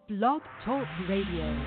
Blog Talk Radio.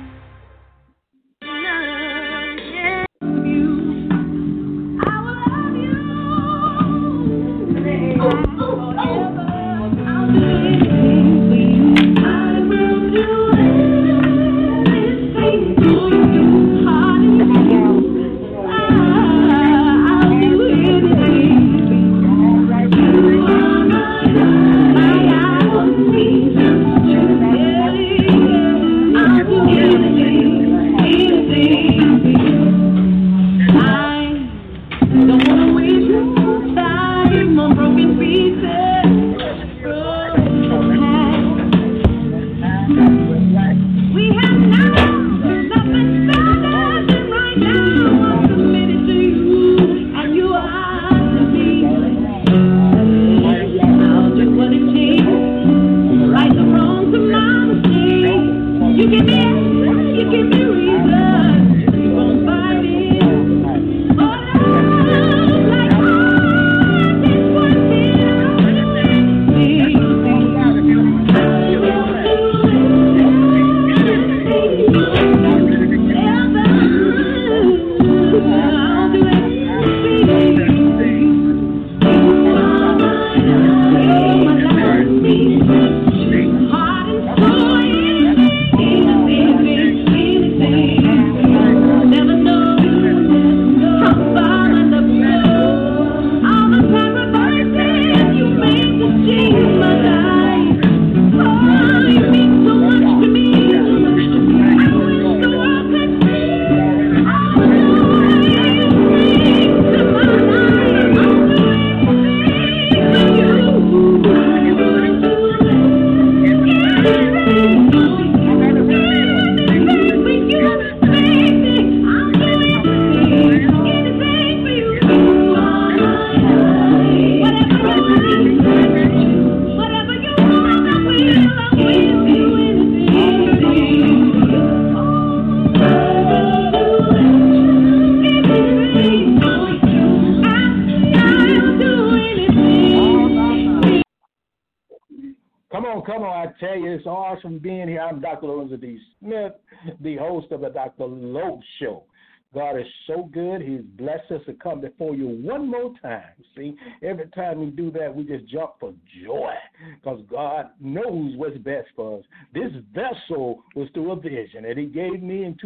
I'm Dr. Lorenzo D. Smith, the host of the Dr. Lowe Show. God is so good. He's blessed us to come before you one more time. See, every time we do that, we just jump for joy because God knows what's best for us. This vessel was through a vision that he gave me in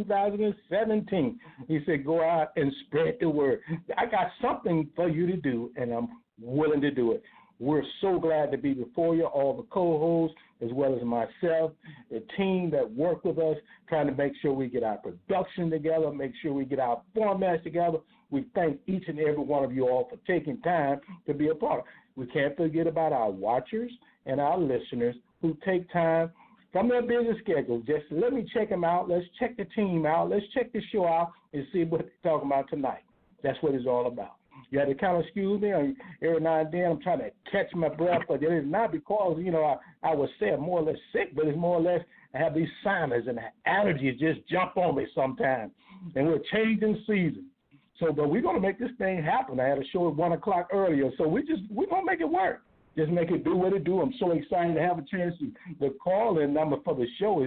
2017. He said, go out and spread the word. I got something for you to do, and I'm willing to do it. We're so glad to be before you, all the co-hosts, as well as myself, the team that work with us, trying to make sure we get our production together, make sure we get our formats together. We thank each and every one of you all for taking time to be a part of it. We can't forget about our watchers and our listeners who take time from their busy schedules. Just let me check them out. Let's check the team out. Let's check the show out and see what they're talking about tonight. That's what it's all about. You have to kind of excuse me. Every now and then I'm trying to catch my breath, but it is not because, I would say I'm more or less sick, but it's more or less I have these sinus and allergies just jump on me sometimes. And we're changing seasons. So, but we're going to make this thing happen. I had a show at 1 o'clock earlier, so we're going to make it work. Just make it do what it do. I'm so excited to have a chance to. The call-in number for the show is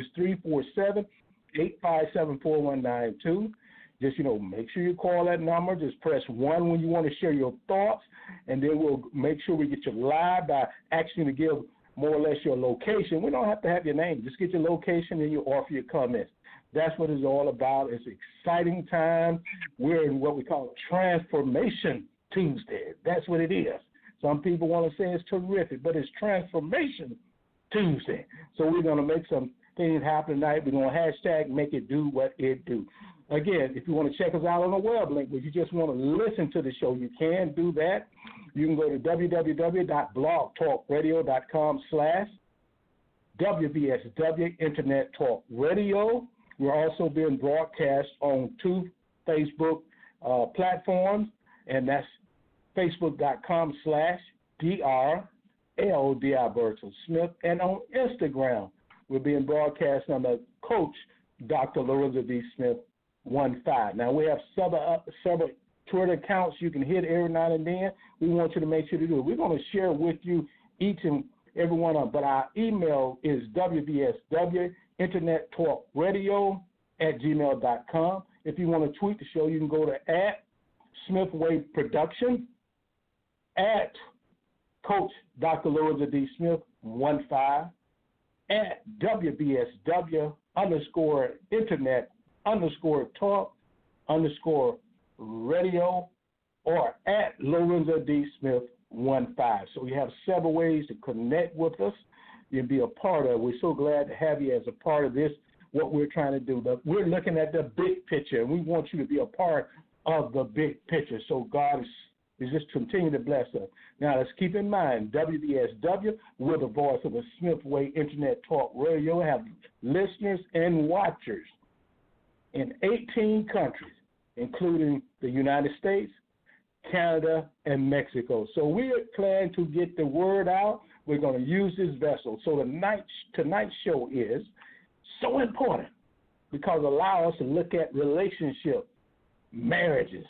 347-857-4192. Just, make sure you call that number. Just press 1 when you want to share your thoughts, and then we'll make sure we get you live by asking you to give more or less your location. We don't have to have your name. Just get your location and you offer your comments. That's what it's all about. It's an exciting time. We're in what we call Transformation Tuesday. That's what it is. Some people want to say it's terrific, but it's Transformation Tuesday. So we're going to make some things happen tonight. We're going to hashtag make it do what it do. Again, if you want to check us out on the web link, but you just want to listen to the show, you can do that. You can go to www.blogtalkradio.com/WVSW Internet Talk Radio. We're also being broadcast on 2 Facebook platforms, and that's facebook.com/DRLDI Burton Smith, and on Instagram, we're being broadcast on the Coach Dr. Lorenzo D. Smith 15. Now, we have several Twitter accounts you can hit every now and then. We want you to make sure to do it. We're going to share with you each and everyone on. But our email is WBSW Internet Talk Radio @gmail.com. If you want to tweet the show, you can go to @Smithway Production, @Coach Dr. Lorenzo D. Smith 15, @WBSW _Internet _Talk _Radio, or @Lorenzo D. Smith 15. So we have several ways to connect with us and be a part of it. We're so glad to have you as a part of this, what we're trying to do. But we're looking at the big picture, and we want you to be a part of the big picture. So God is just continue to bless us. Now, let's keep in mind, WBSW, we're the voice of the Smithway Internet Talk Radio, have listeners and watchers in 18 countries, including the United States, Canada, and Mexico. So we're planning to get the word out. We're going to use this vessel. So tonight's show is so important because it allows us to look at relationships, marriages,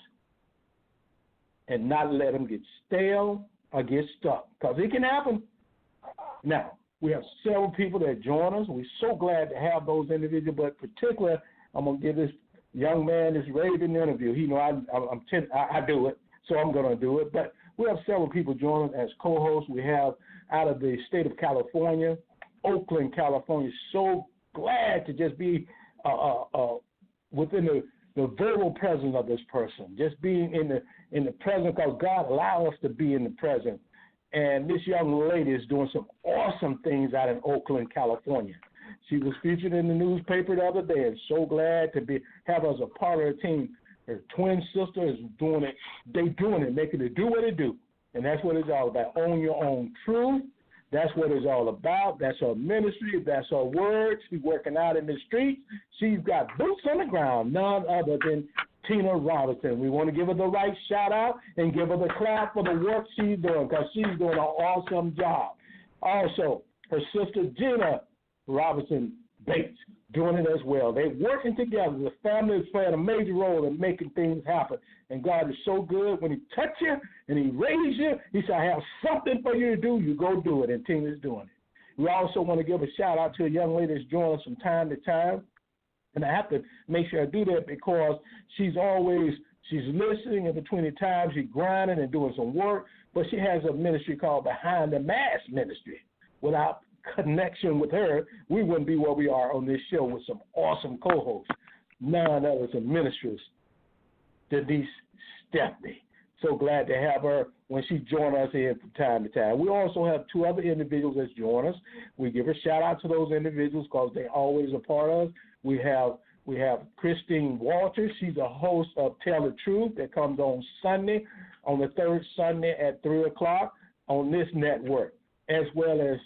and not let them get stale or get stuck, because it can happen. Now, we have several people that join us. We're so glad to have those individuals, but particularly, I'm going to give this young man this raving interview. He know I do it, so I'm going to do it. But we have several people join us as co-hosts. We have out of the state of California, Oakland, California. So glad to just be within the verbal presence of this person, just being in the present, because God allowed us to be in the present. And this young lady is doing some awesome things out in Oakland, California. She was featured in the newspaper the other day, and so glad to have her as a part of her team. Her twin sister is doing it. They doing it, making it do what it do. And that's what it's all about. Own your own truth. That's what it's all about. That's her ministry. That's her word. She's working out in the streets. She's got boots on the ground, none other than Tina Robinson. We want to give her the right shout-out and give her the clap for the work she's doing, because she's doing an awesome job. Also, her sister Gina Robinson Bates doing it as well. They're working together. The family is playing a major role in making things happen. And God is so good. When he touches you and he raises you, he said, I have something for you to do. You go do it. And Tina's doing it. We also want to give a shout-out to a young lady that's joining us from time to time. And I have to make sure I do that because she's listening in between the times. She's grinding and doing some work. But she has a ministry called Behind the Mask Ministry. Without connection with her, we wouldn't be where we are on this show with some awesome co-hosts. None other than ministers, Denise Stephanie. So glad to have her when she joins us here from time to time. We also have two other individuals that join us. We give a shout out to those individuals because they're always a part of us. We have Christine Walters. She's a host of Tell the Truth that comes on Sunday, on the third Sunday at 3 o'clock on this network, as well as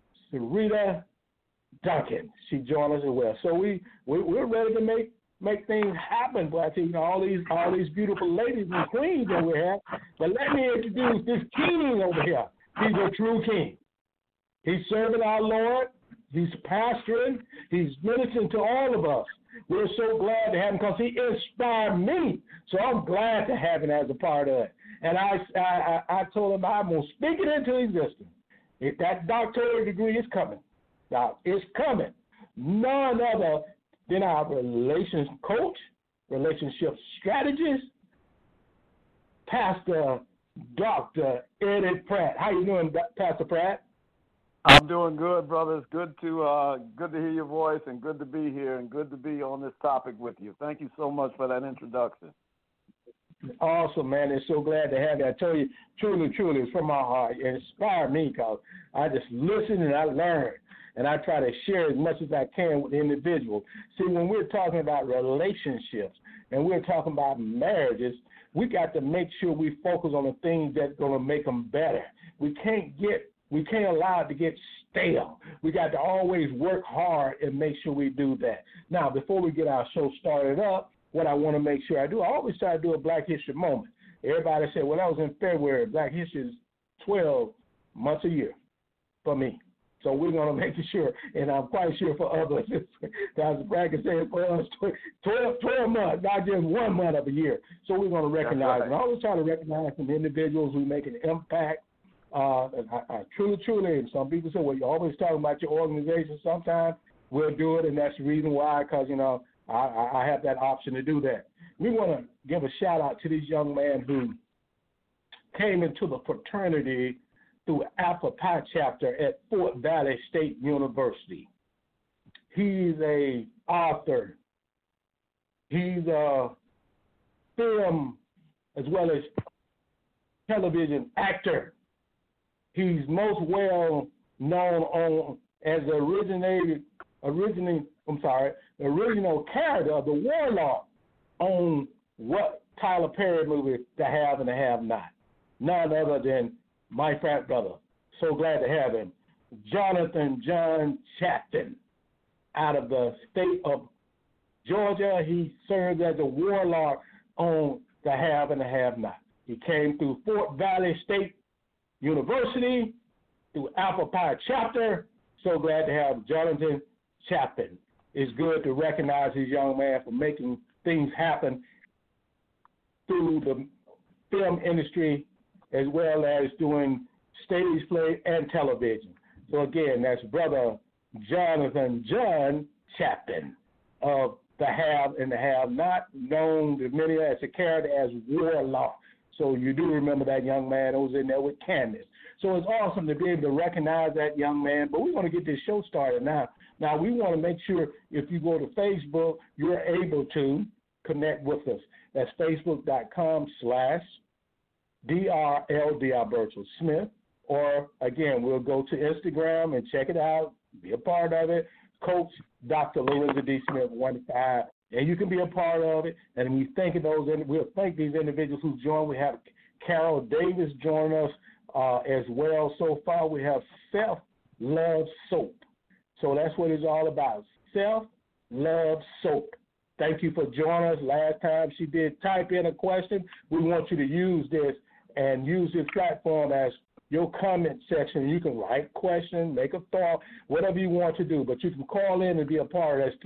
Sarita Duncan. She joined us as well. So we're ready to make things happen. But I tell you, all these beautiful ladies and queens that we have. But let me introduce this king over here. He's a true king. He's serving our Lord. He's pastoring. He's ministering to all of us. We're so glad to have him because he inspired me. So I'm glad to have him as a part of it. And I told him I'm going to speak it into existence. If that doctoral degree is coming, now it's coming. None other than our relations coach, relationship strategist, Pastor Dr. Eddie Pratt. How you doing, Pastor Pratt? I'm doing good, brother. It's good to hear your voice and good to be here and good to be on this topic with you. Thank you so much for that introduction. Awesome, man. It's so glad to have you. I tell you, truly, it's from my heart. It inspired me because I just listen and I learn, and I try to share as much as I can with the individual. See, when we're talking about relationships and we're talking about marriages, we got to make sure we focus on the things that's going to make them better. We can't allow it to get stale. We got to always work hard and make sure we do that. Now, before we get our show started up, what I want to make sure I do, I always try to do a Black History moment. Everybody said, well, that was in February. Black History is 12 months a year for me. So we're going to make sure, and I'm quite sure for others, Dr. Bragg said for us, 12 months, not just 1 month of a year. So we're going to recognize, and I always try to recognize some individuals who make an impact And I truly, and some people say, well, you're always talking about your organization. Sometimes we'll do it, and that's the reason why, because, I have that option to do that. We want to give a shout-out to this young man who came into the fraternity through Alpha Pi chapter at Fort Valley State University. He's a author. He's a film as well as television actor. He's most well known as the original character of the warlord on what Tyler Perry movie, The Have and the Have Not. None other than my frat brother. So glad to have him. Jonathan John Chapman, out of the state of Georgia. He served as a warlord on The Have and the Have Not. He came through Fort Valley State University, through Alpha Pi chapter. So glad to have Jonathan Chapman. It's good to recognize this young man for making things happen through the film industry as well as doing stage play and television. So again, that's Brother Jonathan John Chapman of The Have and the Have Not, known to many as a character as Warlock. So you do remember that young man who was in there with Candace. So it's awesome to be able to recognize that young man, but we want to get this show started now. Now, we want to make sure if you go to Facebook, you're able to connect with us. That's facebook.com/DRLD Alberto Smith. Or, again, we'll go to Instagram and check it out, be a part of it. Coach Dr. Lorenzo D. Smith 15, and you can be a part of it. And we thank we'll thank these individuals who joined. We have Carol Davis join us as well. So far, we have Self-Love Soap. So that's what it's all about. Self-Love Soap. Thank you for joining us. Last time she did type in a question. We want you to use this and use this platform as your comment section. You can write a question, make a thought, whatever you want to do. But you can call in and be a part of that.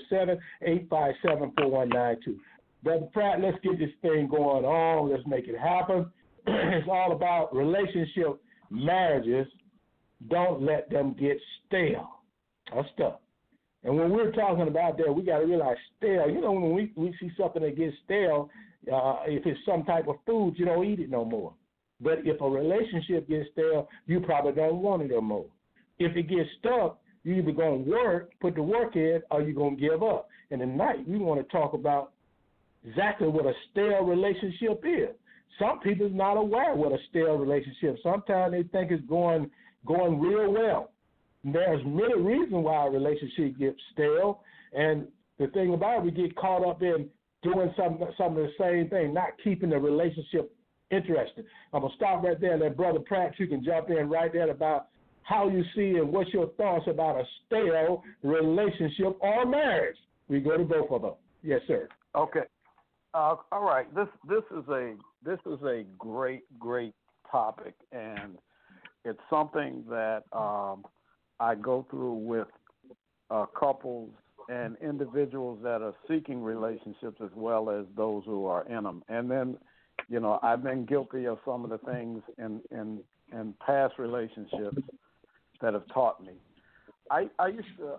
347-857-4192. Brother Pratt, let's get this thing going on. Let's make it happen. It's all about relationship marriages. Don't let them get stale or stuck. And when we're talking about that, we got to realize stale. When we see something that gets stale, if it's some type of food, you don't eat it no more. But if a relationship gets stale, you probably don't want it no more. If it gets stuck, you're either going to put the work in, or you're going to give up. And tonight, we want to talk about exactly what a stale relationship is. Some people are not aware of what a stale relationship is. Sometimes they think it's going real well. And there's many reasons why a relationship gets stale. And the thing about it, we get caught up in doing some of the same thing, not keeping the relationship interesting. I'm going to stop right there and let Brother Pratt, you can jump in right there about how you see and what's your thoughts about a stale relationship or marriage. We go to both of them. Yes, sir. Okay. All right. This is a great topic, and it's something that I go through with couples and individuals that are seeking relationships as well as those who are in them. And then, I've been guilty of some of the things in past relationships that have taught me. I used to,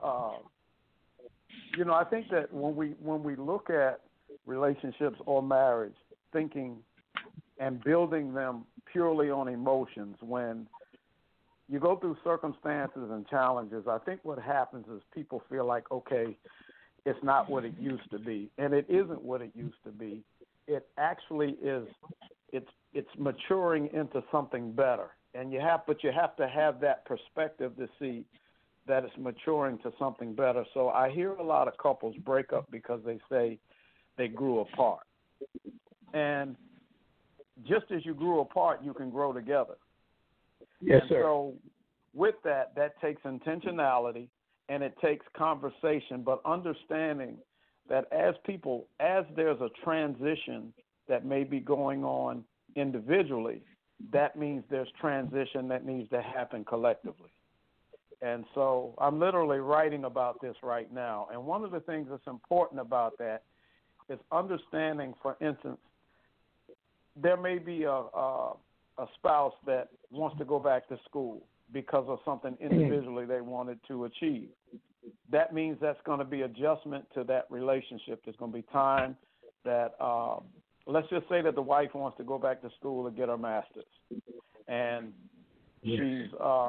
I think that when we look at relationships or marriage, thinking and building them purely on emotions, when you go through circumstances and challenges, I think what happens is people feel like, okay, it's not what it used to be, and it isn't what it used to be. It actually is. It's maturing into something better, and you have to have that perspective to see that it's maturing to something better. So I hear a lot of couples break up because they say they grew apart, and just as you grew apart, you can grow together. Yes, sir. So with that takes intentionality and it takes conversation, but understanding that as there's a transition that may be going on individually, that means there's transition that needs to happen collectively. And so I'm literally writing about this right now. And one of the things that's important about that is understanding, for instance, there may be a a spouse that wants to go back to school because of something individually they wanted to achieve. That means that's going to be adjustment to that relationship. There's going to be time that, let's just say that the wife wants to go back to school and get her master's, and she's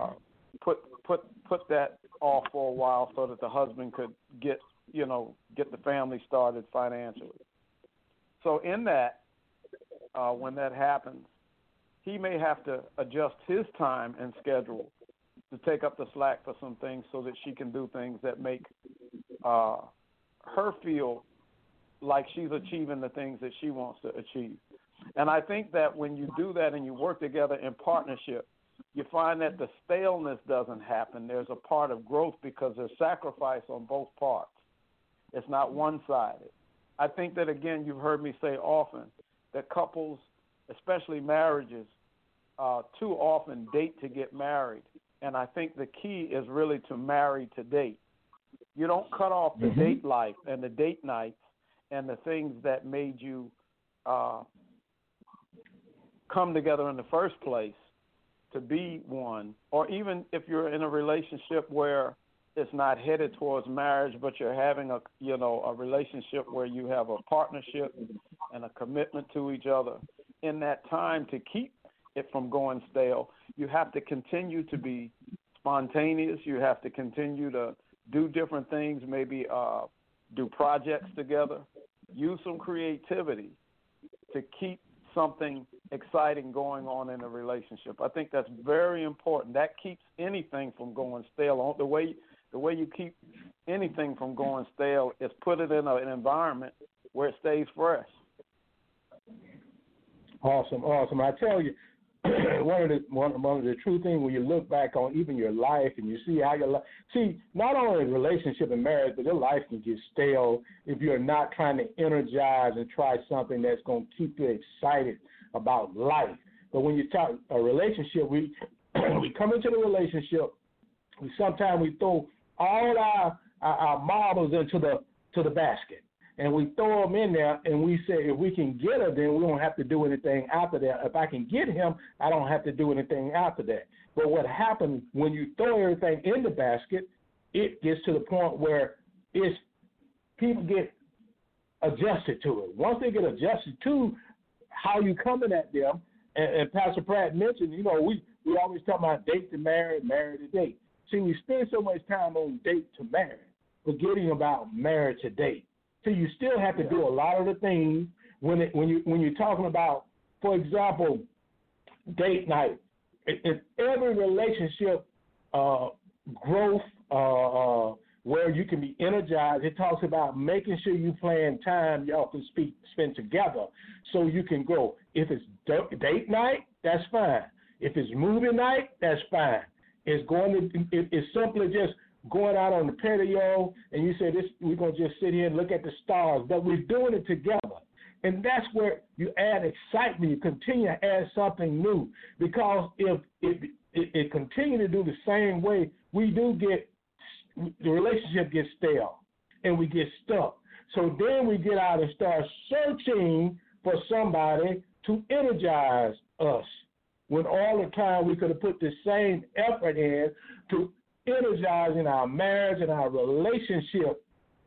put that off for a while so that the husband could get the family started financially. So in that, when that happens, he may have to adjust his time and schedule to take up the slack for some things so that she can do things that make her feel like she's achieving the things that she wants to achieve. And I think that when you do that and you work together in partnership, you find that the staleness doesn't happen. There's a part of growth because there's sacrifice on both parts. It's not one-sided. I think that, again, you've heard me say often that couples, especially marriages, too often date to get married. And I think the key is really to marry to date. You don't cut off the date life and the date nights and the things that made you come together in the first place to be one, or even if you're in a relationship where it's not headed towards marriage, but you're having a relationship where you have a partnership and a commitment to each other. In that time, to keep it from going stale, you have to continue to be spontaneous. You have to continue to do different things, maybe do projects together, use some creativity to keep something exciting going on in a relationship. I think that's very important. That keeps anything from going stale. The way you keep anything from going stale is put it in an environment where it stays fresh. Awesome. I tell you, one of the true things when you look back on even your life and you see how your life, not only relationship and marriage, but your life can get stale if you're not trying to energize and try something that's going to keep you excited about life. But when you talk a relationship, we come into the relationship, sometimes we throw all our marbles into the basket. And we throw them in there, and we say, if we can get her, then we don't have to do anything after that. If I can get him, I don't have to do anything after that. But what happens when you throw everything in the basket, it gets to the point where people get adjusted to it. Once they get adjusted to how you coming at them, and Pastor Pratt mentioned, we always talk about date to marry, marry to date. See, we spend so much time on date to marry, forgetting about marriage to date. So you still have to do a lot of the things when you're talking about, for example, date night. In every relationship growth where you can be energized, it talks about making sure you plan time y'all can spend together so you can grow. If it's date night, that's fine. If it's movie night, that's fine. It's simply just going out on the patio, and you say, we're going to just sit here and look at the stars, but we're doing it together. And that's where you add excitement. You continue to add something new, because if it continue to do the same way, the relationship gets stale, and we get stuck. So then we get out and start searching for somebody to energize us, when all the time we could have put the same effort in to energizing our marriage and our relationship,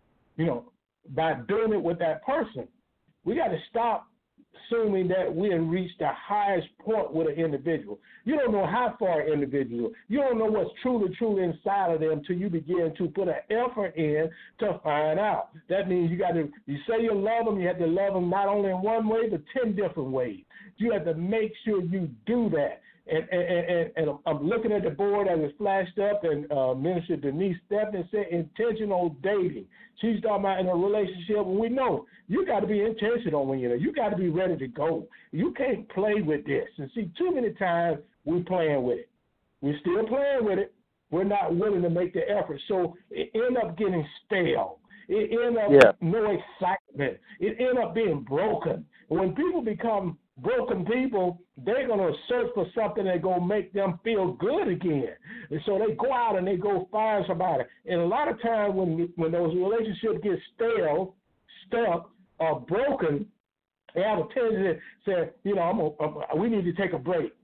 by doing it with that person. We got to stop assuming that we have reached the highest point with an individual. You don't know how far an individual, you don't know what's truly inside of them until you begin to put an effort in to find out. That means you say you love them, you have to love them not only in one way, but 10 different ways. You have to make sure you do that. And I'm looking at the board as it flashed up, and Minister Denise Stephens said intentional dating. She's talking about in a relationship, and we know you got to be intentional when you got to be ready to go. You can't play with this. And see, too many times we're playing with it. We're still playing with it. We're not willing to make the effort. So it ends up getting stale. It ends up with no excitement. It ends up being broken. When people become broken people, they're going to search for something that's going to make them feel good again. And so they go out and they go find somebody. And a lot of times when those relationships get stale, stuck, or broken, they have a tendency to say, we need to take a break.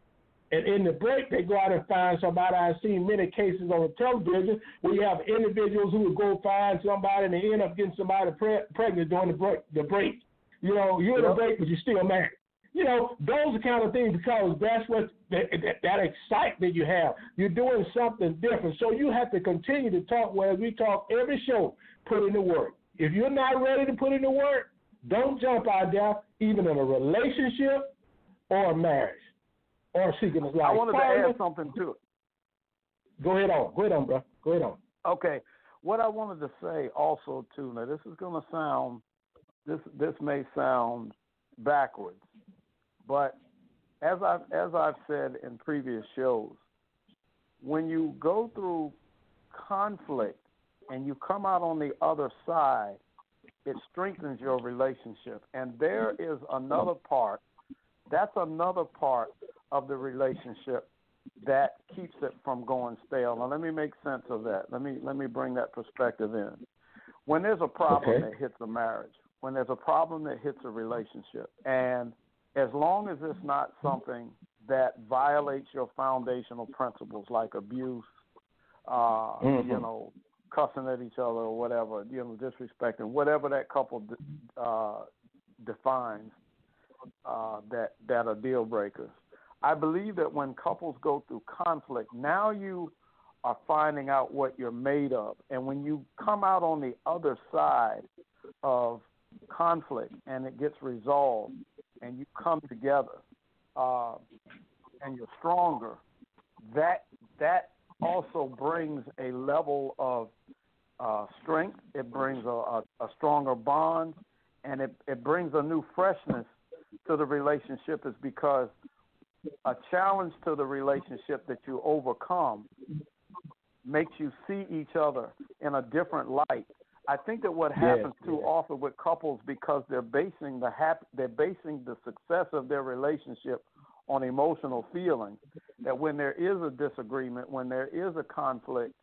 And in the break, they go out and find somebody. I've seen many cases on the television where you have individuals who would go find somebody and they end up getting somebody pregnant during the break. You know, you're in the break, but you're still married. You know, those are kind of things because that's what that excitement you have. You're doing something different. So you have to continue to talk where we talk every show, put in the work. If you're not ready to put in the work, don't jump out there, even in a relationship or a marriage. Or seeking his life. I wanted to add something to it. Go ahead on, bro. Go ahead on. Okay. What I wanted to say also too, now this is going to sound, this may sound backwards, but as I've said in previous shows, when you go through conflict and you come out on the other side, it strengthens your relationship. And there is another part. That's another part of the relationship that keeps it from going stale. Now, let me make sense of that. Let me bring that perspective in. When there's a problem that hits a marriage, when there's a problem that hits a relationship, and as long as it's not something that violates your foundational principles like abuse, you know, cussing at each other or whatever, you know, disrespecting, whatever that couple defines that are deal breakers. I believe that when couples go through conflict, now you are finding out what you're made of. And when you come out on the other side of conflict and it gets resolved and you come together and you're stronger, that also brings a level of strength. It brings a stronger bond, and it brings a new freshness to the relationship, is because a challenge to the relationship that you overcome makes you see each other in a different light. I think that what happens too often with couples, because they're basing the success of their relationship on emotional feelings, that when there is a disagreement, when there is a conflict,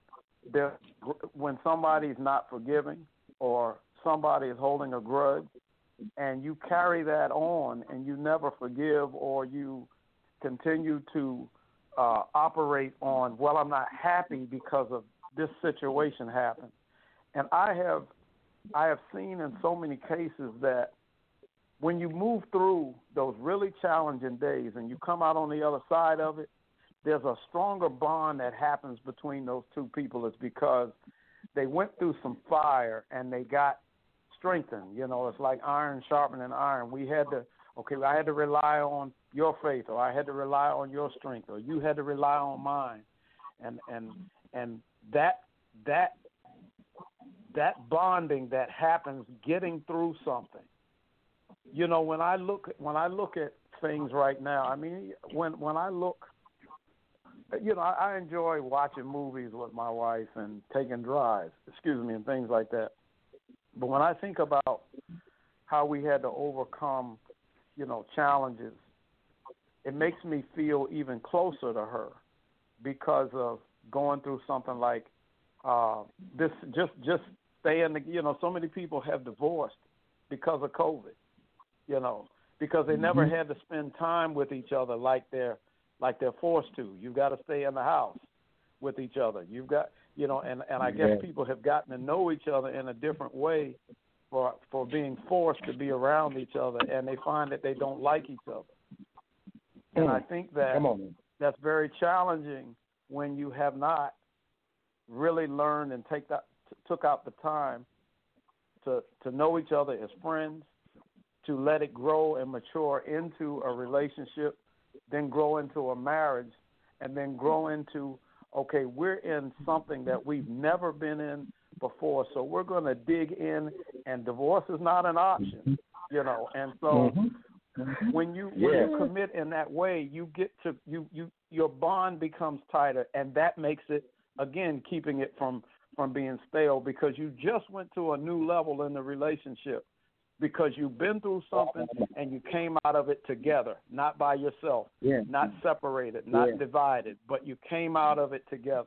when somebody's not forgiving or somebody is holding a grudge, and you carry that on and you never forgive, or you continue to operate on, well, I'm not happy because of this situation happened. And I have seen in so many cases that when you move through those really challenging days and you come out on the other side of it, there's a stronger bond that happens between those two people. It's because they went through some fire and they got strengthened. You know, it's like iron sharpening iron. I had to rely on your faith, or I had to rely on your strength, or you had to rely on mine. And that bonding that happens getting through something. You know, when I look at things right now, I mean, when I look, you know, I enjoy watching movies with my wife and taking drives, and things like that. But when I think about how we had to overcome, you know, challenges, it makes me feel even closer to her because of going through something like this. Just staying, you know, so many people have divorced because of COVID, you know, because they never had to spend time with each other like they're forced to. You've got to stay in the house with each other. You've got, you know, and I guess people have gotten to know each other in a different way for being forced to be around each other, and they find that they don't like each other. And I think that's very challenging when you have not really learned and took out the time to know each other as friends, to let it grow and mature into a relationship, then grow into a marriage, and then grow into, okay, we're in something that we've never been in before, so we're going to dig in, and divorce is not an option, you know. And so when you commit in that way, you get to your bond becomes tighter, and that makes it, again, keeping it from being stale, because you just went to a new level in the relationship because you've been through something and you came out of it together, not by yourself, not separated, not divided, but you came out of it together.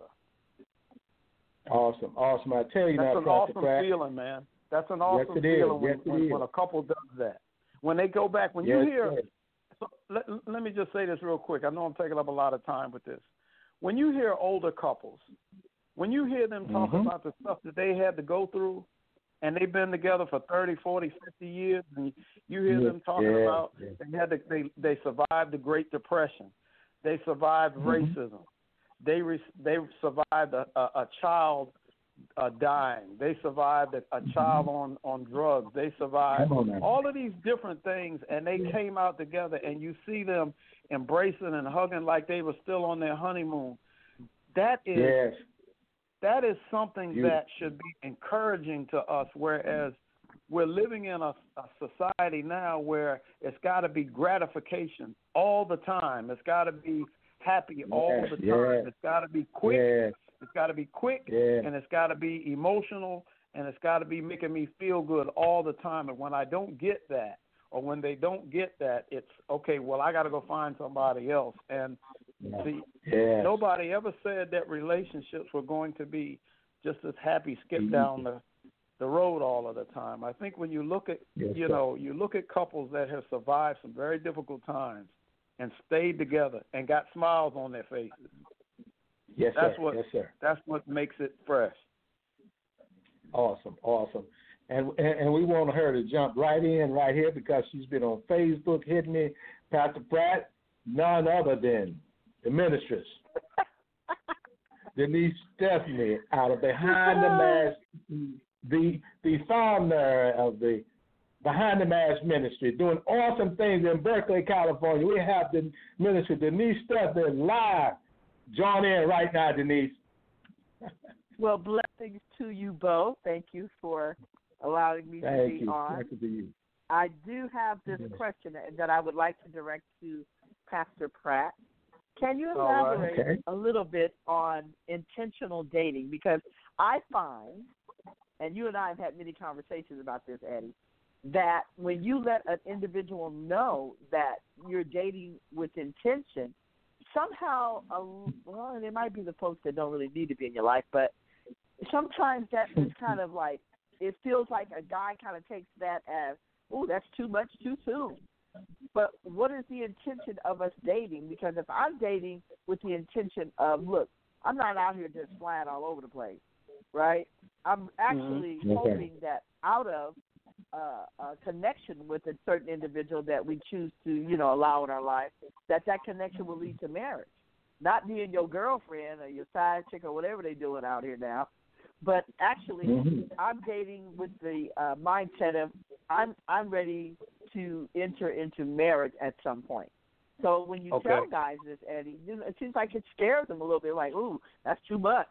Awesome. I tell you, that's an awesome feeling, man. That's an awesome feeling when a couple does that. When they go back, when you hear So let me just say this real quick. I know I'm taking up a lot of time with this. When you hear older couples, when you hear them talk about the stuff that they had to go through, and they've been together for 30, 40, 50 years, and you hear them talking about they survived the Great Depression, they survived racism, they survived a child dying, they survived a child on drugs, they survived all of these different things, and they came out together, and you see them embracing and hugging like they were still on their honeymoon. That is something that should be encouraging to us, whereas we're living in a society now where it's got to be gratification all the time. It's got to be happy all the time. It's got to be quick. It's got to be quick, and it's got to be emotional, and it's got to be making me feel good all the time. And when I don't get that, or when they don't get that, it's, okay, well, I got to go find somebody else. And see, nobody ever said that relationships were going to be just this happy skip down the road all of the time. I think when you look at, you look at couples that have survived some very difficult times and stayed together and got smiles on their faces. That's what makes it fresh. Awesome. And we want her to jump right in right here because she's been on Facebook hitting me, Pastor Pratt, none other than the ministress, Denise Stephanie, out of Behind the Mask, the founder of the Behind the Mask Ministry, doing awesome things in Berkeley, California. We have the minister, Denise Stephanie, live. Join in right now, Denise. Well, blessings to you both. Thank you for allowing me to be on. Thank you to you. I do have this question that I would like to direct to Pastor Pratt. Can you elaborate a little bit on intentional dating? Because I find, and you and I have had many conversations about this, Eddie, that when you let an individual know that you're dating with intention, somehow, well, there might be the folks that don't really need to be in your life, but sometimes that is kind of like, it feels like a guy kind of takes that as, oh, that's too much too soon. But what is the intention of us dating? Because if I'm dating with the intention of, look, I'm not out here just flying all over the place, right? I'm actually hoping that out of a connection with a certain individual that we choose to, allow in our life, that connection will lead to marriage. Not being your girlfriend or your side chick or whatever they're doing out here now, but actually I'm dating with the mindset of I'm ready to enter into marriage at some point. So when you tell guys this, Eddie, it seems like it scares them a little bit, like, ooh, that's too much.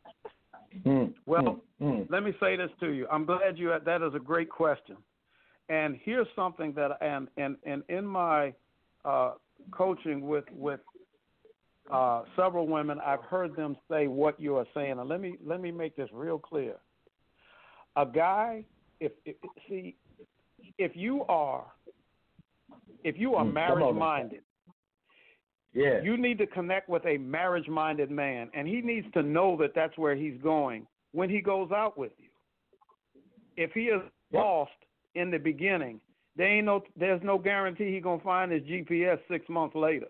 Let me say this to you. I'm glad that is a great question. And here's something that, and in my coaching with several women, I've heard them say what you are saying. And let me make this real clear. A guy, if you are marriage minded, you need to connect with a marriage minded man, and he needs to know that that's where he's going when he goes out with you. If he is lost in the beginning, there's no guarantee he's gonna find his GPS 6 months later.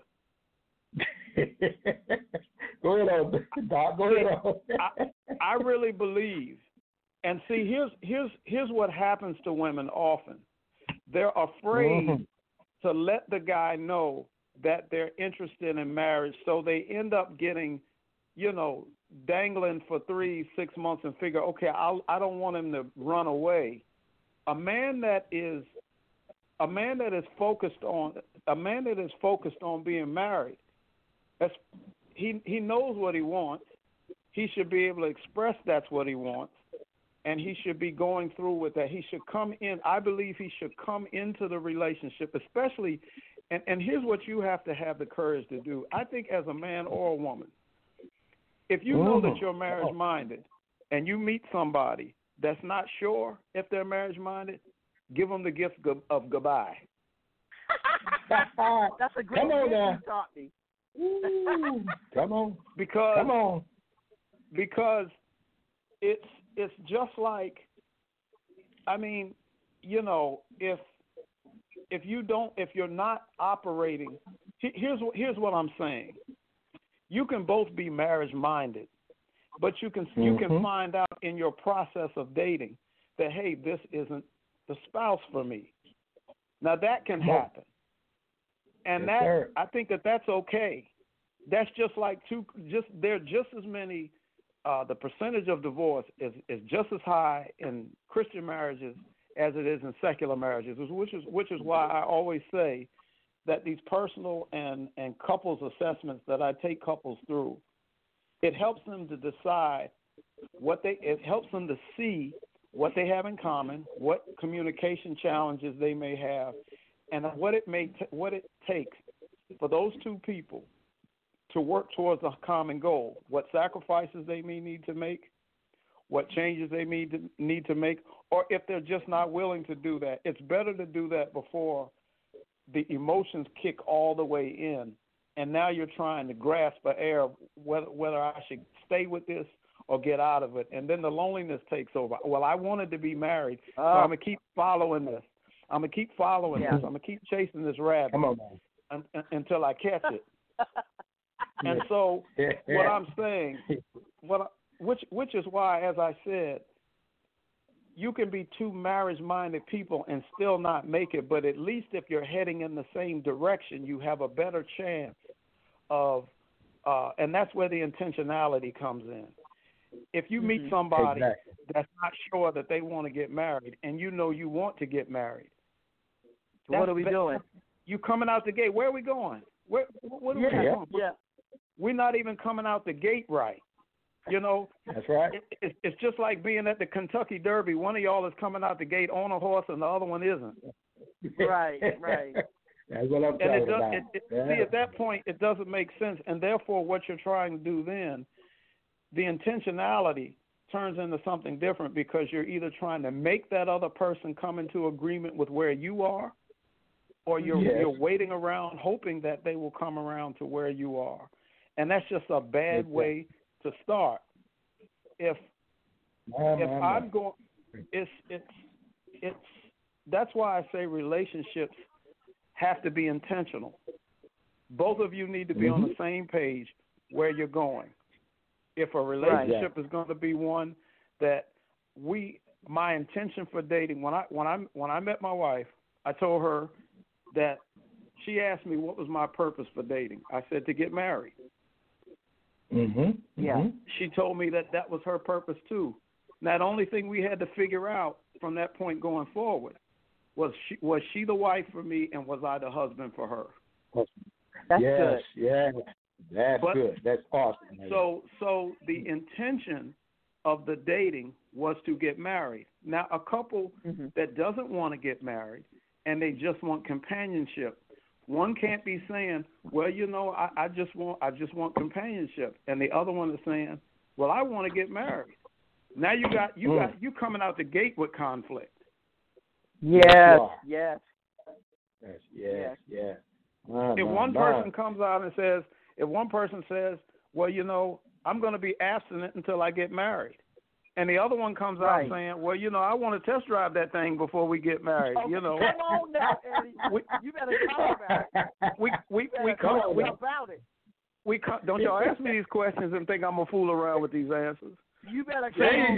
Go ahead on, Doc. Go ahead on. I really believe, and see, here's what happens to women often. They're afraid to let the guy know that they're interested in marriage, so they end up getting, dangling for 3-6 months and figure, okay, I don't want him to run away. A man that is focused on being married, he knows what he wants. He should be able to express that's what he wants, and he should be going through with that. He should come in. I believe he should come into the relationship, especially. And here's what you have to have the courage to do. I think as a man or a woman, if you know that you're marriage-minded and you meet somebody that's not sure if they're marriage-minded, give them the gift of goodbye. That's a great gift you taught me. Come on. Because it's just like, if if you're not operating, here's what I'm saying. You can both be marriage minded, but you can find out in your process of dating that, hey, this isn't the spouse for me. Now that can happen, and I think that's okay. That's just like there are just as many. The percentage of divorce is just as high in Christian marriages as it is in secular marriages, which is why I always say that these personal and couples assessments that I take couples through, it helps them to decide it helps them to see what they have in common, what communication challenges they may have, and what it takes for those two people to work towards a common goal, what sacrifices they may need to make, what changes they need to make, or if they're just not willing to do that. It's better to do that before the emotions kick all the way in, and now you're trying to grasp an air of whether I should stay with this or get out of it, and then the loneliness takes over. Well, I wanted to be married, so I'm going to keep following this. I'm going to keep following this. I'm going to keep chasing this rabbit until I catch it. And so what I'm saying, which is why, as I said, you can be two marriage-minded people and still not make it, but at least if you're heading in the same direction, you have a better chance of, and that's where the intentionality comes in. If you meet somebody that's not sure that they want to get married and you know you want to get married, what are we doing? You coming out the gate. Where are we going? What are we doing? Yeah. We're not even coming out the gate right. You know, that's right. It's just like being at the Kentucky Derby. One of y'all is coming out the gate on a horse, and the other one isn't. Right. That's what I'm talking about. See, at that point, it doesn't make sense, and therefore, what you're trying to do then, the intentionality turns into something different because you're either trying to make that other person come into agreement with where you are, or you're waiting around hoping that they will come around to where you are, and that's just a bad way to start. If I'm going, it's that's why I say relationships have to be intentional. Both of you need to be on the same page where you're going. If a relationship is going to be one that my intention for dating, when I met my wife, I told her that she asked me what was my purpose for dating. I said to get married. She told me that was her purpose too. Now the only thing we had to figure out from that point going forward was she the wife for me, and was I the husband for her? That's good. Yes, that's good. That's awesome. Man. So the intention of the dating was to get married. Now a couple that doesn't want to get married and they just want companionship, one can't be saying, well, you know, I just want companionship, and the other one is saying, well, I want to get married. Now you coming out the gate with conflict. Yes. If one person comes out and says, well, you know, I'm going to be abstinent until I get married, and the other one comes out saying, well, you know, I want to test drive that thing before we get married. You know, come on now, Eddie. You better talk about it. Don't y'all ask me these questions and think I'm gonna fool around with these answers. You better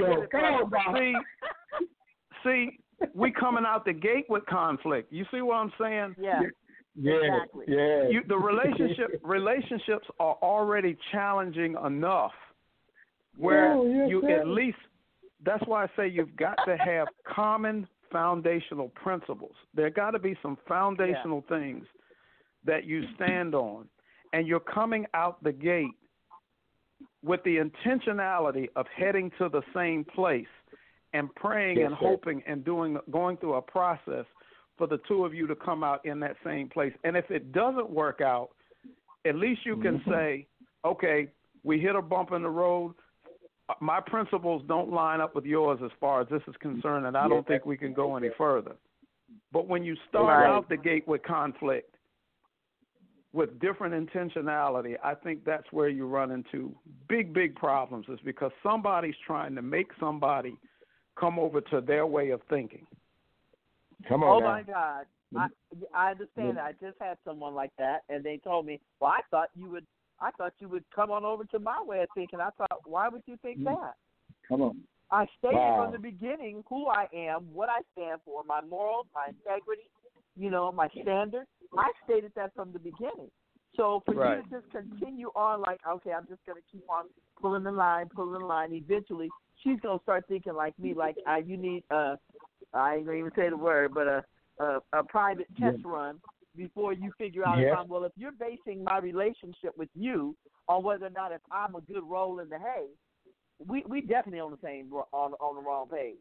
See, we coming out the gate with conflict. You see what I'm saying? Yeah. Exactly. Yeah. The relationships are already challenging enough where at least, that's why I say you've got to have common foundational principles. There got to be some foundational things that you stand on, and you're coming out the gate with the intentionality of heading to the same place and praying and hoping and going through a process for the two of you to come out in that same place. And if it doesn't work out, at least you can say, okay, we hit a bump in the road. My principles don't line up with yours as far as this is concerned, and I don't think we can go any further. But when you start out the gate with conflict, with different intentionality, I think that's where you run into big problems, is because somebody's trying to make somebody come over to their way of thinking. Come on. My God. I understand that. I just had someone like that, and they told me, "Well, I thought you would come on over to my way of thinking." I thought, why would you think that? Come on. I stated from the beginning who I am, what I stand for, my morals, my integrity, my standards. I stated that from the beginning. So for you to just continue on like, okay, I'm just going to keep on pulling the line, eventually she's going to start thinking like me, like you need, I ain't going to even say the word, but a private test run before you figure out if you're basing my relationship with you on whether or not if I'm a good roll in the hay, we definitely on the same on the wrong page.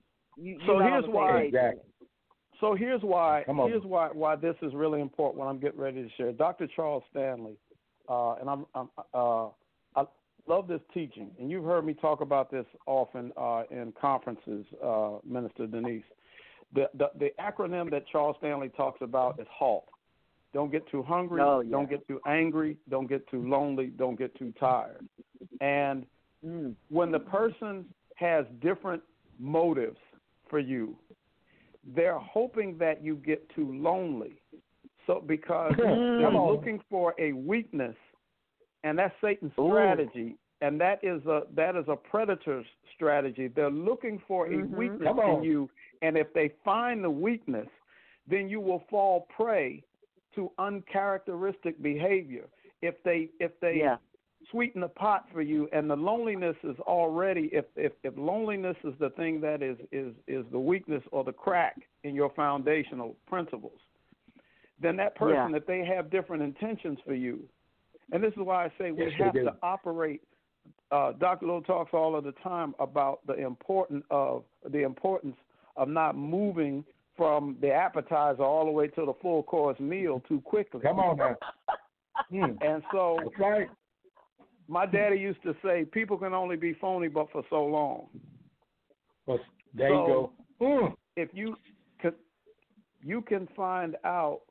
So here's why this is really important. What I'm getting ready to share, Dr. Charles Stanley, and I love this teaching, and you've heard me talk about this often in conferences, Minister Denise. The acronym that Charles Stanley talks about is HALT. Don't get too hungry. Don't get too angry. Don't get too lonely. Don't get too tired. And when the person has different motives for you, they're hoping that you get too lonely. So because they're looking for a weakness, and that's Satan's strategy, and that is a predator's strategy. They're looking for a weakness in you, and if they find the weakness, then you will fall prey to uncharacteristic behavior. If they sweeten the pot for you, and the loneliness is already, if loneliness is the thing that is the weakness or the crack in your foundational principles, then that person, if they have different intentions for you, and this is why I say we have to operate. Dr. Little talks all of the time about the importance of not moving from the appetizer all the way to the full course meal too quickly. Come on now. And so that's right. My daddy used to say, people can only be phony but for so long. Well, there you go. If you can find out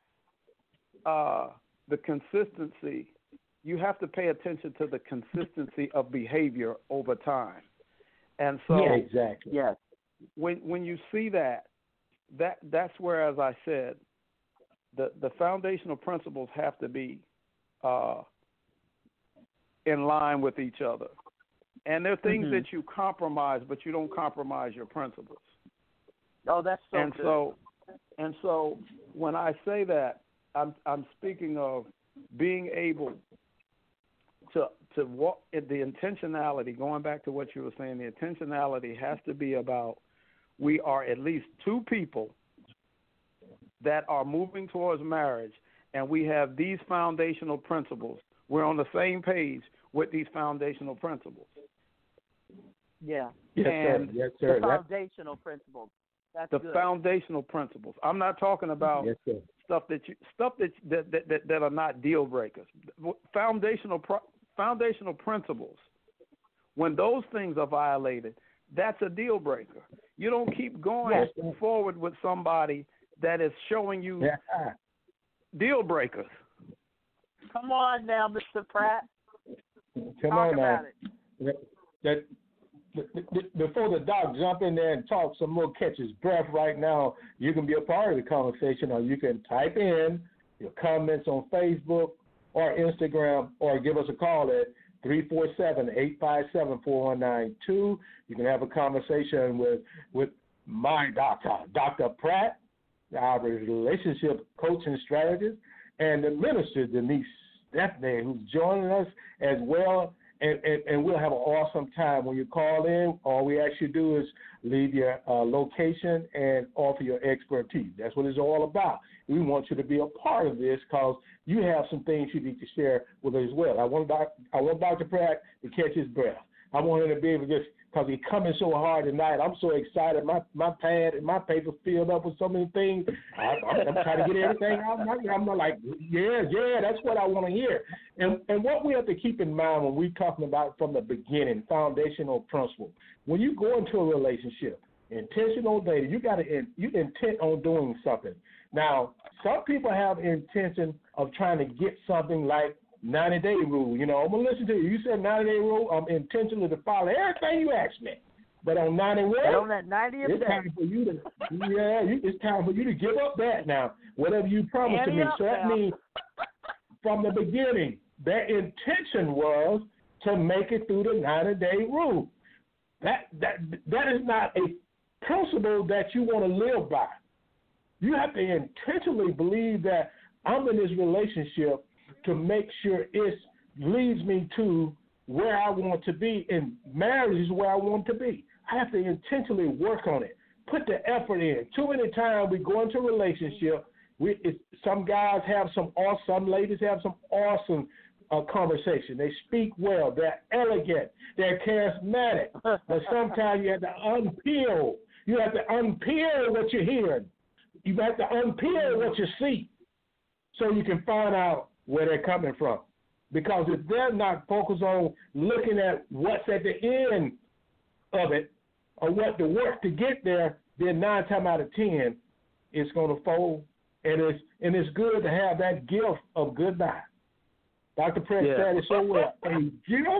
the consistency, you have to pay attention to the consistency of behavior over time. And so when you see that's where, as I said, the foundational principles have to be in line with each other. And there are things that you compromise, but you don't compromise your principles. Oh, that's so good. And so when I say that, I'm speaking of being able to walk the intentionality, going back to what you were saying, the intentionality has to be about we are at least two people that are moving towards marriage, and we have these foundational principles. We're on the same page with these foundational principles. Yeah. Yes, sir. The foundational principles. That's the good. Foundational principles. I'm not talking about stuff that are not deal breakers. Foundational principles. When those things are violated, that's a deal breaker. You don't keep going forward with somebody that is showing you deal breakers. Come on now, Mr. Pratt. Come on now. Before the doc jump in there and talk some more, catch his breath right now, you can be a part of the conversation, or you can type in your comments on Facebook or Instagram, or give us a call at 347-857-4192. You can have a conversation with my doctor, Dr. Pratt, our relationship coach and strategist, and the minister, Denise Stephanie, who's joining us as well. And we'll have an awesome time. When you call in, all we ask you to do is leave your location and offer your expertise. That's what it's all about. We want you to be a part of this because you have some things you need to share with us as well. I want Dr. Pratt to catch his breath. I want him to be able to just, because he's coming so hard tonight. I'm so excited. My pad and my paper filled up with so many things. I'm trying to get everything out. I'm like, that's what I want to hear. And what we have to keep in mind when we're talking about from the beginning, foundational principle. When you go into a relationship, intentional dating, you intent on doing something. Now, some people have intention of trying to get something like 90-day rule. I'm going to listen to you. You said 90-day rule. I'm intentional to follow everything you asked me. But on 91, on that 90th it's time for you to, it's time for you to give up that now. Whatever you promised to me. So that means from the beginning, their intention was to make it through the 90-day rule. That is not a principle that you want to live by. You have to intentionally believe that I'm in this relationship to make sure it leads me to where I want to be, and marriage is where I want to be. I have to intentionally work on it, put the effort in. Too many times we go into a relationship, some guys have some ladies have some awesome conversation. They speak well, they're elegant, they're charismatic, but sometimes you have to unpeel. You have to unpeel what you're hearing. You have to unpeel what you see so you can find out where they're coming from. Because if they're not focused on looking at what's at the end of it or what the work to get there, then 9 times out of 10, it's going to fold. And it's good to have that gift of goodbye. Dr. Pratt said it so well. A gift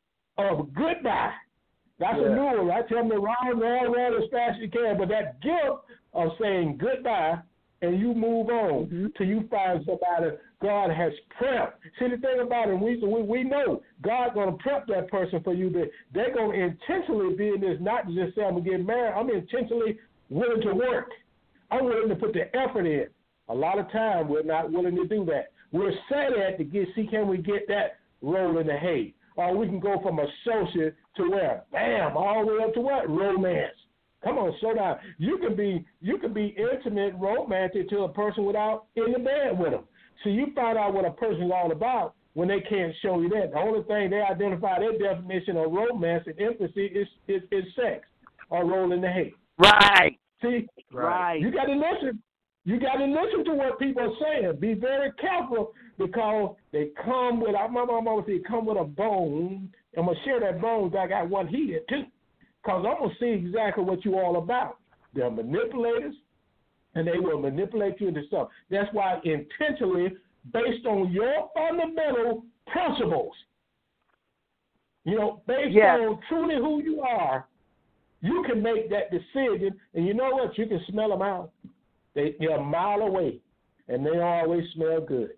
of goodbye. That's a new one. I tell them to run as fast as you can. But that gift of saying goodbye and you move on till you find somebody God has prepped. See, the thing about it, we know God's going to prep that person for you. They're going to intentionally be in this, not just say I'm going to get married. I'm intentionally willing to work. I'm willing to put the effort in. A lot of time we're not willing to do that. We're set at to see can we get that roll in the hay. Or we can go from associate to where? Bam, all the way up to what? Romance. Come on, slow down. You can be intimate, romantic to a person without in the bed with them. So you find out what a person's all about when they can't show you that. The only thing they identify their definition of romance and intimacy is sex or rolling the hay. Right. See? Right. You got to listen. You got to listen to what people are saying. Be very careful because they come with, my mom always said, come with a bone. I'm going to share that bone because I got one here too. Because I'm going to see exactly what you all about. They're manipulators, and they will manipulate you into stuff. That's why intentionally, based on your fundamental principles, based on truly who you are, you can make that decision. And you know what? You can smell them out. They're a mile away, and they always smell good.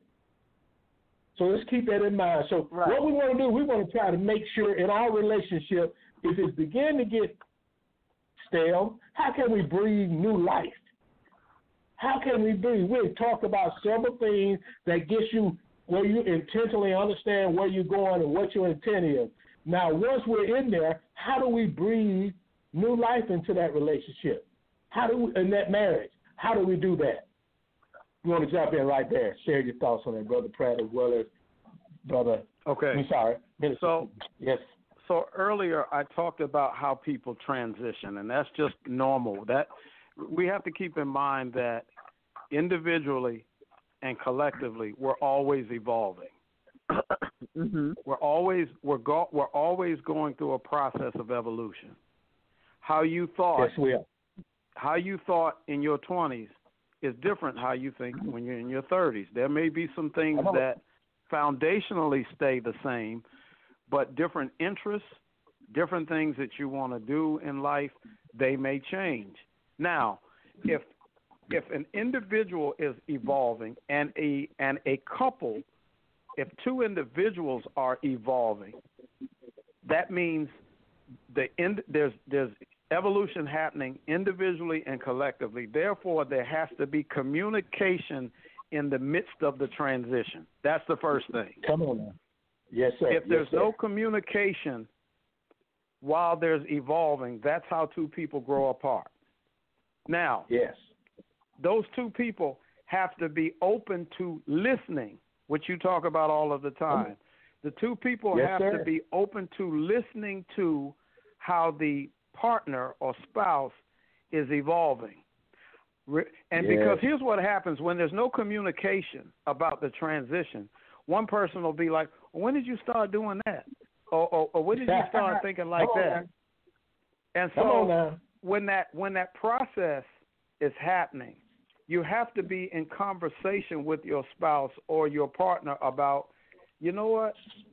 So let's keep that in mind. So what we want to do, we want to try to make sure in our relationship, if it begin to get stale, how can we breathe new life? How can we breathe? We've talked about several things that get you where you intentionally understand where you're going and what your intent is. Now, once we're in there, how do we breathe new life into that relationship? How do we, in that marriage? How do we do that? You want to jump in right there? Share your thoughts on that, Brother Pratt, as well as Brother. Okay. I'm sorry. So yes. So earlier I talked about how people transition, and that's just normal. That we have to keep in mind that individually and collectively we're always evolving. We're always going through a process of evolution. How you thought. Yes, we are. How you thought in your 20s is different how you think when you're in your 30s. There may be some things that foundationally stay the same, but different interests, different things that you want to do in life, they may change. Now, if an individual is evolving and a couple, if two individuals are evolving, that means there's evolution happening individually and collectively. Therefore, there has to be communication in the midst of the transition. That's the first thing. Come on now. Yes, sir. If there's no communication while there's evolving, that's how two people grow apart. Now, those two people have to be open to listening, which you talk about all of the time. The two people have to be open to listening to how the partner or spouse is evolving. And because here's what happens when there's no communication about the transition, one person will be like, when did you start doing that? Or when did you start thinking like that? And so when that process is happening, you have to be in conversation with your spouse or your partner about, you know what,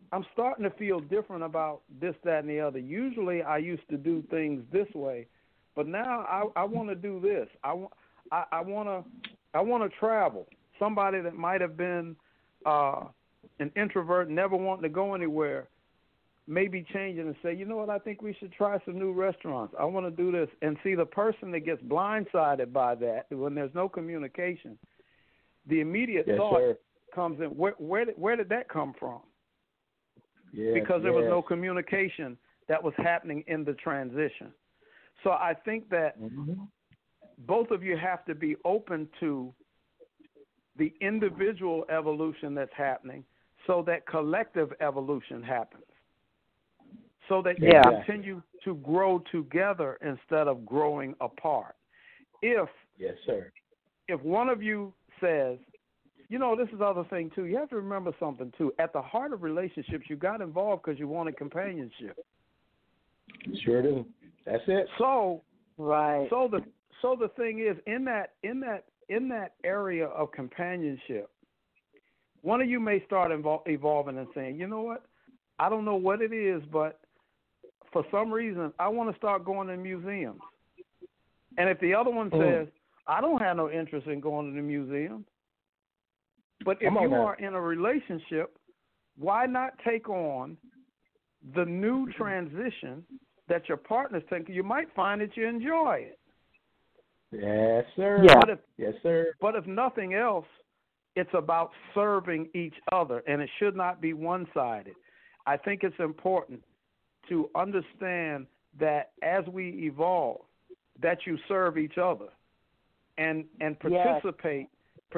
I'm starting to feel different about this, that, and the other. Usually I used to do things this way, but now I want to do this. I want to travel. Somebody that might have been an introvert, never wanting to go anywhere, may be changing and say, you know what, I think we should try some new restaurants. I want to do this. And see, the person that gets blindsided by that, when there's no communication, the immediate thought comes in, where did that come from? Because there was no communication that was happening in the transition. So I think that both of you have to be open to the individual evolution that's happening so that collective evolution happens. So that you continue to grow together instead of growing apart. If one of you says, you know, this is the other thing, too. You have to remember something, too. At the heart of relationships, you got involved because you wanted companionship. Sure do. That's it. So the thing is, in that area of companionship, one of you may start evolving and saying, you know what, I don't know what it is, but for some reason, I want to start going to museums. And if the other one says, I don't have no interest in going to the museum, but if you are in a relationship, why not take on the new transition that your partner's taking? You might find that you enjoy it. Yes, sir. Yeah. Yes, sir. But if nothing else, it's about serving each other, and it should not be one-sided. I think it's important to understand that as we evolve, that you serve each other and participate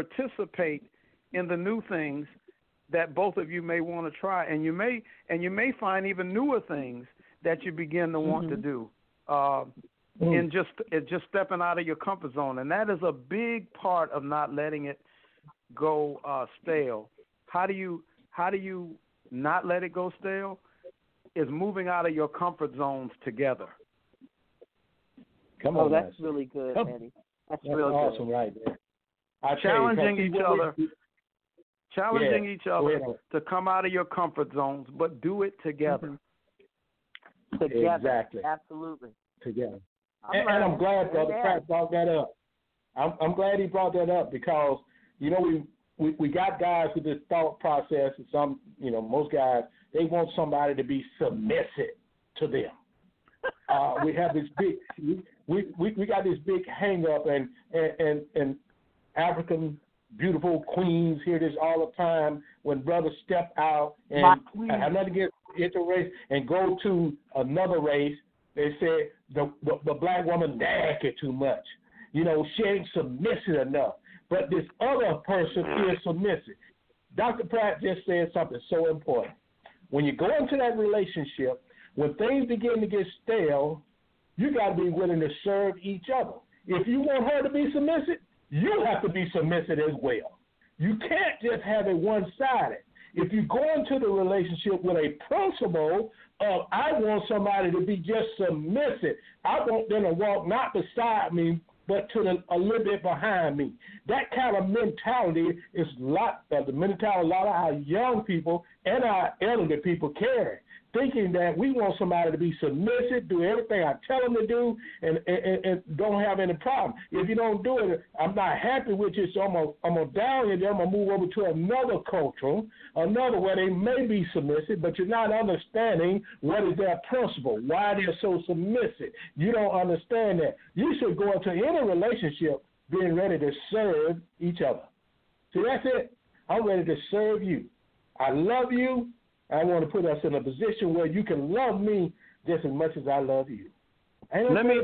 in the new things that both of you may want to try, and you may find even newer things that you begin to want to do in just stepping out of your comfort zone, and that is a big part of not letting it go stale. How do you not let it go stale? Is moving out of your comfort zones together. Come on, that's really good, Eddie. That's real awesome, good. right there. Challenging each other to come out of your comfort zones, but do it together. Together, exactly. Absolutely. Together. And I'm glad Brother Pratt brought that up. I'm glad he brought that up because, you know, we got guys with this thought process, and some, you know, most guys, they want somebody to be submissive to them. We have this big, we got this big hang up, and African beautiful queens hear this all the time when brothers step out and have nothing against interrace and go to another race. They say the black woman nag it too much. You know, she ain't submissive enough. But this other person is submissive. Dr. Pratt just said something so important. When you go into that relationship, when things begin to get stale, you got to be willing to serve each other. If you want her to be submissive, you have to be submissive as well. You can't just have it one-sided. If you go into the relationship with a principle of I want somebody to be just submissive, I want them to walk not beside me, but a little bit behind me. That kind of mentality is the mentality a lot of our young people and our elderly people carry, thinking that we want somebody to be submissive, do everything I tell them to do, and don't have any problem. If you don't do it, I'm not happy with you, so I'm gonna down you. Then I'm gonna move over to another culture, another where they may be submissive, but you're not understanding what is their principle, why they're so submissive. You don't understand that. You should go into any relationship being ready to serve each other. See, that's it. I'm ready to serve you. I love you. I want to put us in a position where you can love me just as much as I love you. I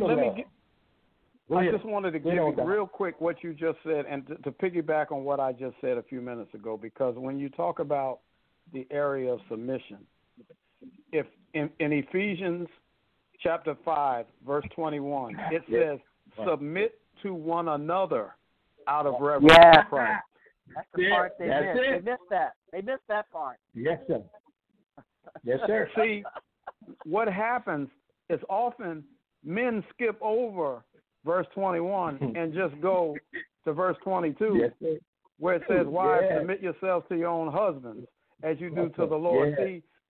just wanted to give you real quick what you just said and to piggyback on what I just said a few minutes ago, because when you talk about the area of submission, if in Ephesians chapter 5, verse 21, it says, submit to one another out of reverence for Christ. That's the part they missed. They missed that. They missed that part. Yes, sir. Yes, sir. See, what happens is often men skip over verse 21 and just go to verse 22, where it says, wives, submit yourselves to your own husbands as you do to the Lord. See,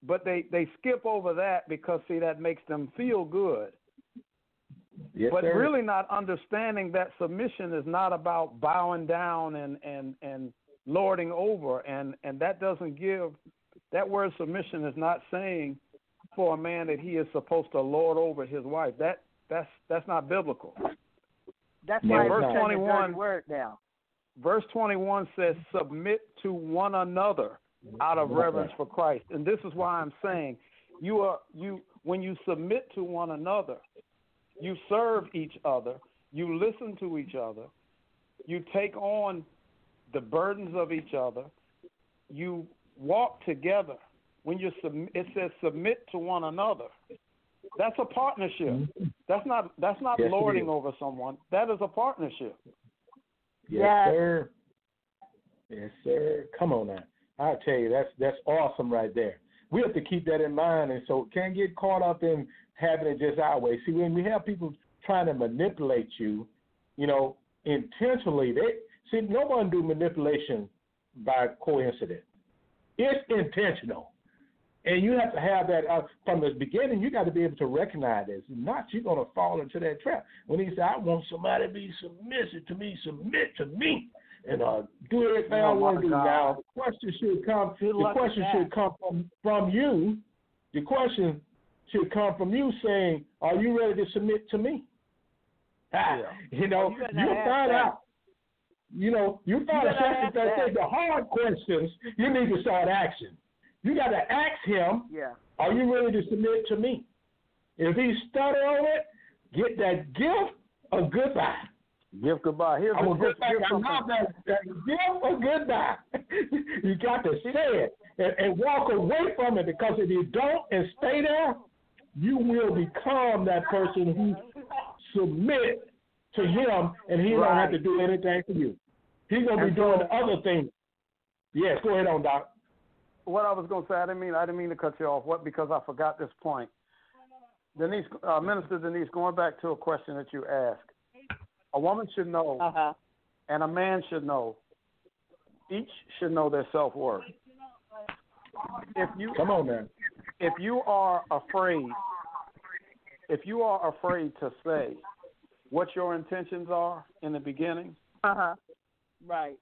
but they skip over that because, see, that makes them feel good. Yes, but sir. really not understanding that submission is not about bowing down and lording over, and that doesn't give, that word submission is not saying for a man that he is supposed to lord over his wife. That's not biblical. That's why verse it's 21 word now. Verse 21 says, submit to one another out of reverence for Christ. And this is why I'm saying when you submit to one another, you serve each other, you listen to each other, you take on the burdens of each other, you walk together. When you it says submit to one another. That's a partnership. That's not Yes, lording over someone. That is a partnership. Yes, sir. Yes, sir. Come on now. I tell you, that's awesome right there. We have to keep that in mind, and so can't get caught up in having it just our way. See, when we have people trying to manipulate you, intentionally, no one do manipulation by coincidence. It's intentional. And you have to have that from the beginning. You got to be able to recognize this. Not you're going to fall into that trap. When he said, "I want somebody to be submissive to me, submit to me, and do everything I want to do." Now, the question should come. The question should come from you. The question should come from you saying, "Are you ready to submit to me?" You find out. You find a section that says the hard questions you need to start asking. You got to ask him, are you ready to submit to me? If he stutter on it, get that gift of goodbye. Gift goodbye. Here's I'm going to go back. I love that gift of goodbye. You got to say it and walk away from it, because if you don't and stay there, you will become that person who submit to him, and he don't have to do anything for you. He's going to be doing other things. Yes, go ahead on, Doc. What I was going to say, I didn't mean to cut you off. Because I forgot this point. Denise, Minister Denise, going back to a question that you asked, a woman should know, and a man should know. Each should know their self-worth. Come on, man. If you are afraid to say what your intentions are in the beginning, right,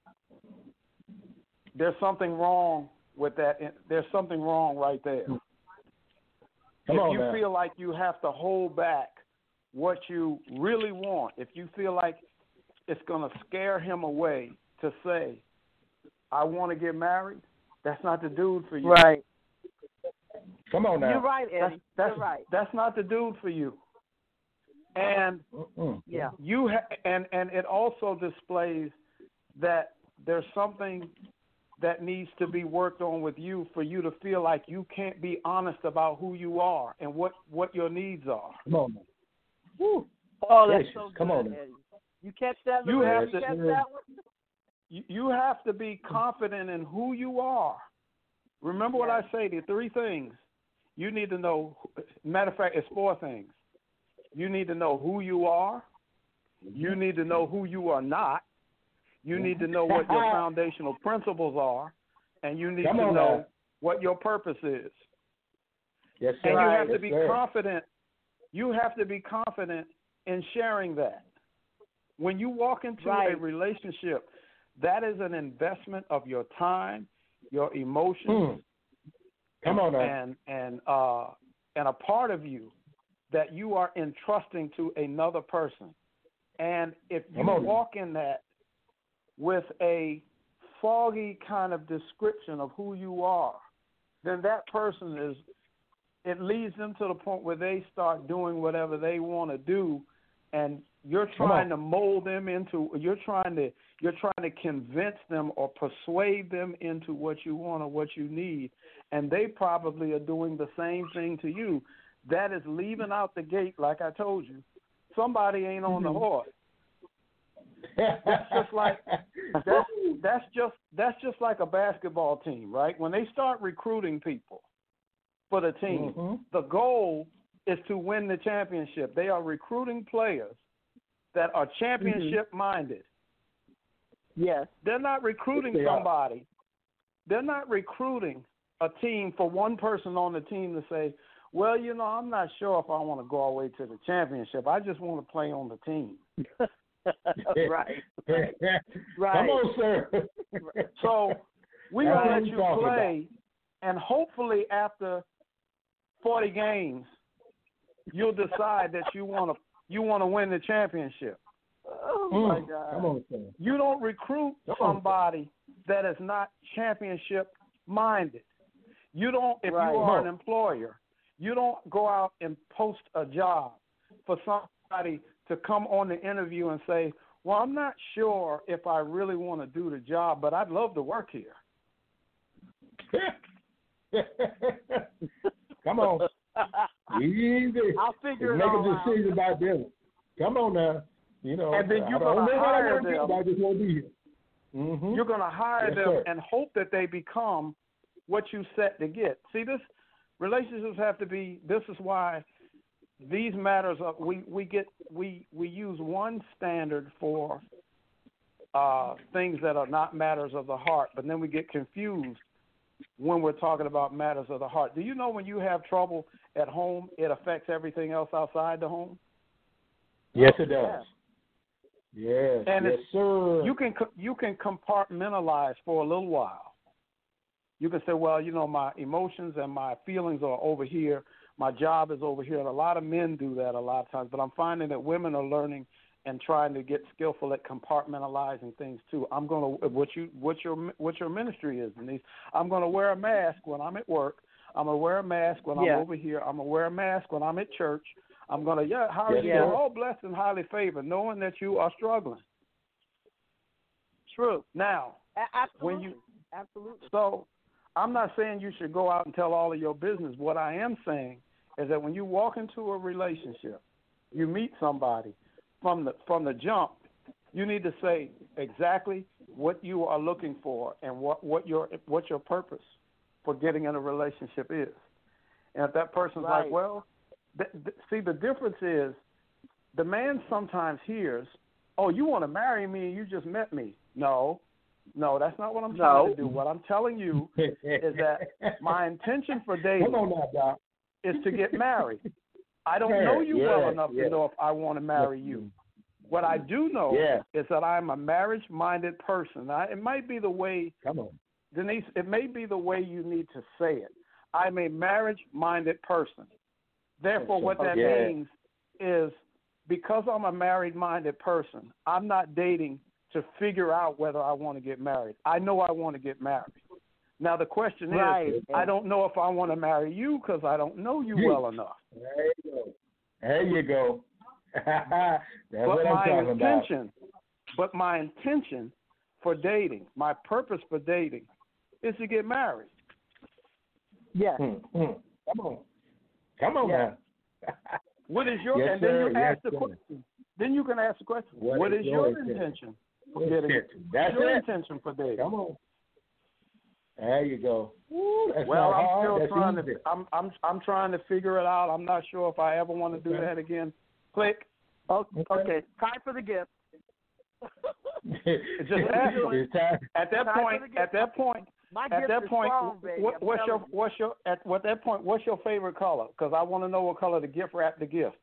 there's something wrong with that. There's something wrong right there. If you feel like you have to hold back what you really want, if you feel like it's going to scare him away to say, I want to get married, that's not the dude for you. Right. Come on now. You're right, Eddie. You're right. That's not the dude for you. And you and it also displays that there's something that needs to be worked on with you for you to feel like you can't be honest about who you are and what your needs are. Come on, man. Woo. Oh, that's so good, Come on, Eddie. You catch that? You have to catch that one? You have to be confident in who you are. Remember what I say, the three things. You need to know, matter of fact, it's four things. You need to know who you are. You need to know who you are not. You need to know what your foundational principles are. And you need to know what your purpose is. Yes, sir. And you have to be confident. You have to be confident in sharing that. When you walk into a relationship, that is an investment of your time, your emotions, Come on now. and a part of you that you are entrusting to another person. And if you walk in that with a foggy kind of description of who you are, then that person it leads them to the point where they start doing whatever they want to do, and you're trying to mold them into, you're trying to convince them or persuade them into what you want or what you need, and they probably are doing the same thing to you. That is leaving out the gate, like I told you. Somebody ain't on the horse. That's just like a basketball team, right? When they start recruiting people for the team, the goal is to win the championship. They are recruiting players that are championship minded. Yes. They're not recruiting somebody. They're not recruiting a team, for one person on the team to say, well, I'm not sure if I want to go all the way to the championship. I just want to play on the team. Right. Come on, sir. So we will let you play, and hopefully after 40 games, you'll decide that you want to win the championship. Oh my God! Come on, sir. You don't recruit somebody that is not championship minded. You don't. If you are an employer, you don't go out and post a job for somebody to come on the interview and say, well, I'm not sure if I really want to do the job, but I'd love to work here. Come on. Easy. I'll figure it Make out. Make a decision about this. Come on now. And then you're going to hire them. I just won't be here. Mm-hmm. You're going to hire them and hope that they become what you set to get. See, relationships have to be. This is why these matters are. We use one standard for things that are not matters of the heart, but then we get confused when we're talking about matters of the heart. Do you know when you have trouble at home, it affects everything else outside the home? Yes, it does. Yes, and yes, sir. You can compartmentalize for a little while. You can say, well, my emotions and my feelings are over here. My job is over here. And a lot of men do that a lot of times, but I'm finding that women are learning and trying to get skillful at compartmentalizing things too. I'm going to what your ministry is, Denise. I'm going to wear a mask when I'm at work. I'm going to wear a mask when I'm over here. I'm going to wear a mask when I'm at church. I'm going to, how are you doing? Oh, blessed and highly favored, knowing that you are struggling. True. Now, absolutely. Absolutely. So I'm not saying you should go out and tell all of your business. What I am saying is that when you walk into a relationship, you meet somebody, from the jump, you need to say exactly what you are looking for and what your purpose for getting in a relationship is. And if that person's like, well, see, the difference is the man sometimes hears, oh, you want to marry me, you just met me. No, that's not what I'm trying to do. What I'm telling you is that my intention for dating is to get married. I don't know you well enough to know if I want to marry you. What I do know is that I'm a marriage-minded person. It might be the way, Denise, it may be the way you need to say it. I'm a marriage-minded person. Therefore, what that means is because I'm a married-minded person, I'm not dating to figure out whether I want to get married. I know I want to get married. Now, the question is, I don't know if I want to marry you because I don't know you well enough. There you go. That's what I'm talking about. But my intention for dating, my purpose for dating, is to get married. Yes. Come on now. What is your? And then you ask the question. Then you can ask the question. What is your intention for getting? That's your it. intention for dating. Come on. There you go. Well, I'm still trying to. I'm trying to figure it out. I'm not sure if I ever want to do that again. Click. Okay. Time for the gift. Just ask them. At that point, what's your favorite color? Because I want to know what color the gift wrap the gift.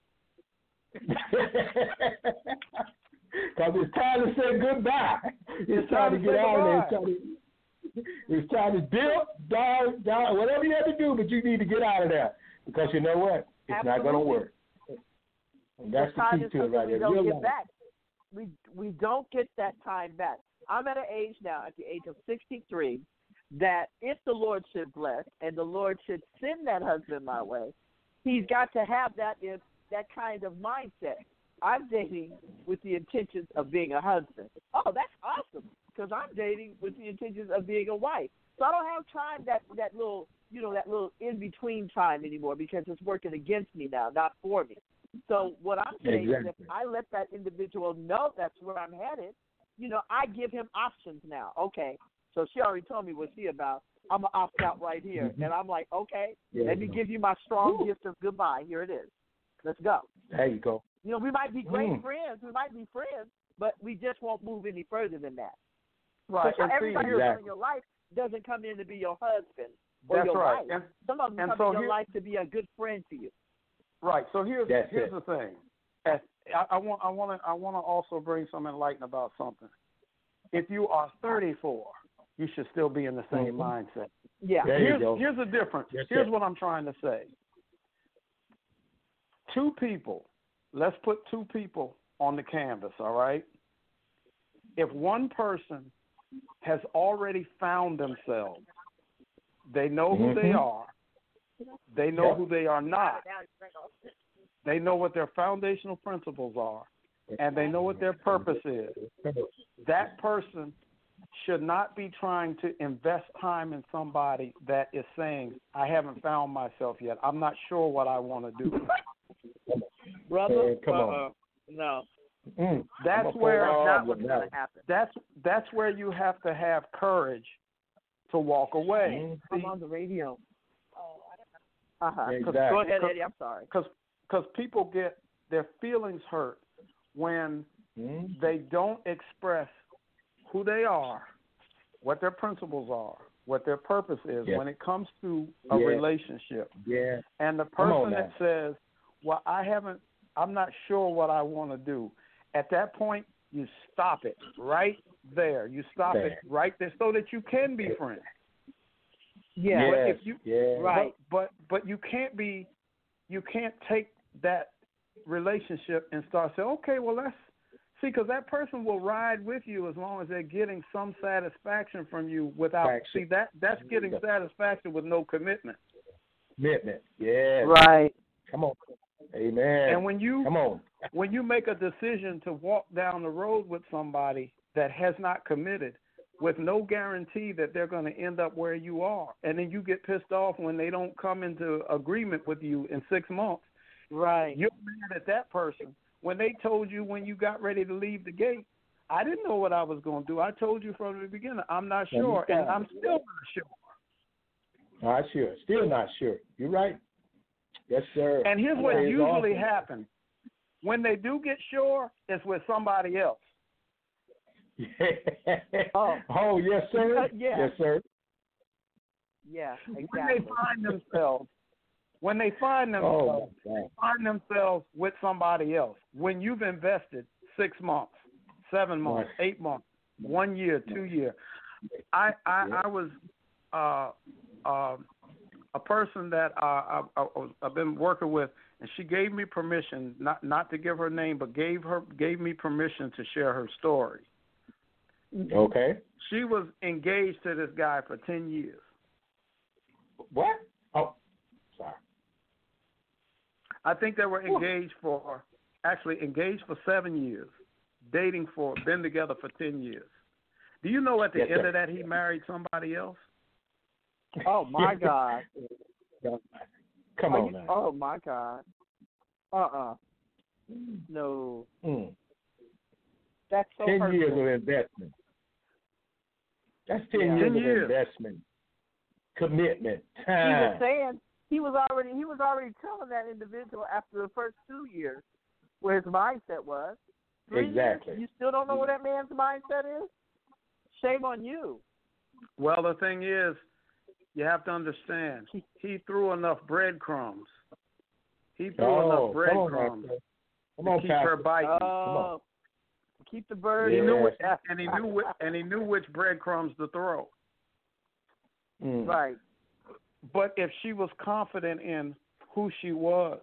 Because it's time to say goodbye. It's time to get out of there. It's time to dip, down, whatever you have to do, but you need to get out of there. Because you know what? It's not going to work. And that's the key to it right there. We don't get back. We don't get that time back. I'm at an age now, at the age of 63, that if the Lord should bless and the Lord should send that husband my way, he's got to have that kind of mindset. I'm dating with the intentions of being a husband. Oh, that's awesome, because I'm dating with the intentions of being a wife. So I don't have time that little in between time anymore, because it's working against me now, not for me. So what I'm saying is, if I let that individual know that's where I'm headed, I give him options now. Okay, so she already told me what she about. I'm going to opt out right here. Mm-hmm. And I'm like, okay, let me give you my strong gift of goodbye. Here it is. Let's go. There you go. We might be great friends. We might be friends, but we just won't move any further than that. Right. So everybody in your life doesn't come in to be your husband. or That's your right. life. Some of them come in your life to be a good friend to you. Right. So here's the thing. I want to also bring some enlightenment about something. If you are 34, you should still be in the same mindset. Yeah. Here's the difference. Yes, Here's what I'm trying to say. Two people. Let's put two people on the canvas. All right. If one person has already found themselves, they know who they are. They know who they are not. They know what their foundational principles are, and they know what their purpose is. That person should not be trying to invest time in somebody that is saying, I haven't found myself yet. I'm not sure what I want to do. Brother, come on. No. That's where not what's going to happen. That's where you have to have courage to walk away. I'm on the radio. Exactly. Go ahead, Eddie. I'm sorry. Because people get their feelings hurt when they don't express who they are, what their principles are, what their purpose is when it comes to a relationship. Yeah. And the person that says, well, I'm not sure what I want to do. At that point, you stop it right there. You stop it right there so that you can be friends. Yeah. But if you, right. But you can't take that relationship and start saying, okay, well, let's see, because that person will ride with you as long as they're getting some satisfaction from you without, that's getting satisfaction with no commitment. Commitment, yeah. Right. Come on. Amen. And when you make a decision to walk down the road with somebody that has not committed, with no guarantee that they're going to end up where you are, and then you get pissed off when they don't come into agreement with you in 6 months. Right. You're mad at that person. When they told you when you got ready to leave the gate, I didn't know what I was going to do. I told you from the beginning, I'm not sure, and I'm still not sure. Still not sure. You're right. Yes, sir. And here's what usually happens. When they do get sure, it's with somebody else. Oh, yes, sir. Yes, sir. Yeah, exactly. When they find themselves with somebody else. When you've invested 6 months, 7 months, 8 months, 1 year, 2 years. I was a person that I've been working with, and she gave me permission not to give her name, but gave me permission to share her story. Okay. She was engaged to this guy for 10 years. What? Oh, sorry. I think they were engaged for 7 years, been together for 10 years. Do you know at the end of that he married somebody else? Oh, my God. Come on now. Oh, my God. No. That's so 10 hurtful. years of investment. That's 10 years of investment, commitment, time. He was already telling that individual after the first 2 years where his mindset was. 3 Exactly. years, you still don't know what that man's mindset is? Shame on you. Well, the thing is, you have to understand, he threw enough breadcrumbs. He threw enough breadcrumbs to keep her biting. Oh, keep the bird. He knew which breadcrumbs to throw. Right. But if she was confident in who she was,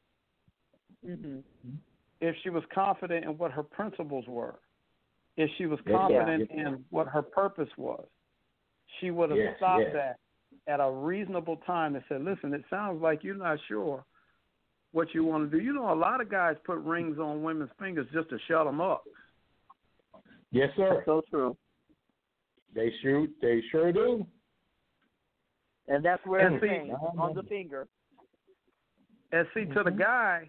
if she was confident in what her principles were, if she was confident in what her purpose was, she would have stopped that at a reasonable time and said, listen, it sounds like you're not sure what you want to do. You know, a lot of guys put rings on women's fingers just to shut them up. Yes, sir. That's so true. They sure do. And that's where it's on the finger. And see, to the guy,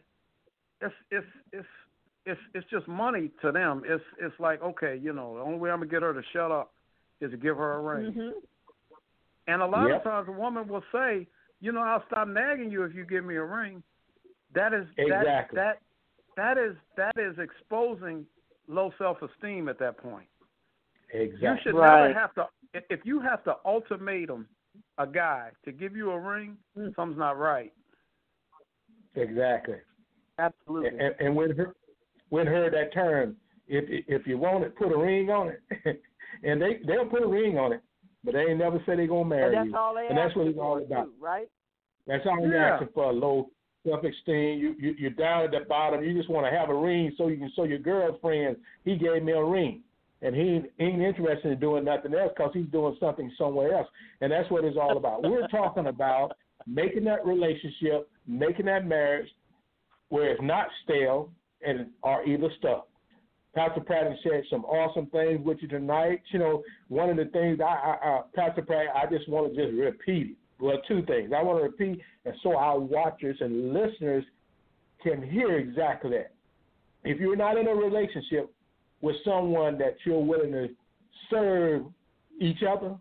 it's just money to them. It's like, okay, you know, the only way I'm gonna get her to shut up is to give her a ring. And a lot of times, a woman will say, you know, I'll stop nagging you if you give me a ring. That is that is exposing low self-esteem at that point. Exactly. You should never have to. If you have to ultimatum a guy to give you a ring, something's not right. Exactly. Absolutely. And when heard that term, if you want it, put a ring on it. And they'll put a ring on it, but they ain't never said they're going to marry and you. All they and that's what it's for, all about. too, right? That's all you're asking for, low self-esteem. You're down at the bottom. You just want to have a ring so you can show your girlfriend, he gave me a ring. And he ain't interested in doing nothing else because he's doing something somewhere else. And that's what it's all about. We're talking about making that relationship, making that marriage where it's not stale and or either stuck. Pastor Pratt has shared some awesome things with you tonight. You know, one of the things, Pastor Pratt, I just want to just repeat it. Well, two things. I want to repeat, and so our watchers and listeners can hear exactly that. If you're not in a relationship with someone that you're willing to serve each other,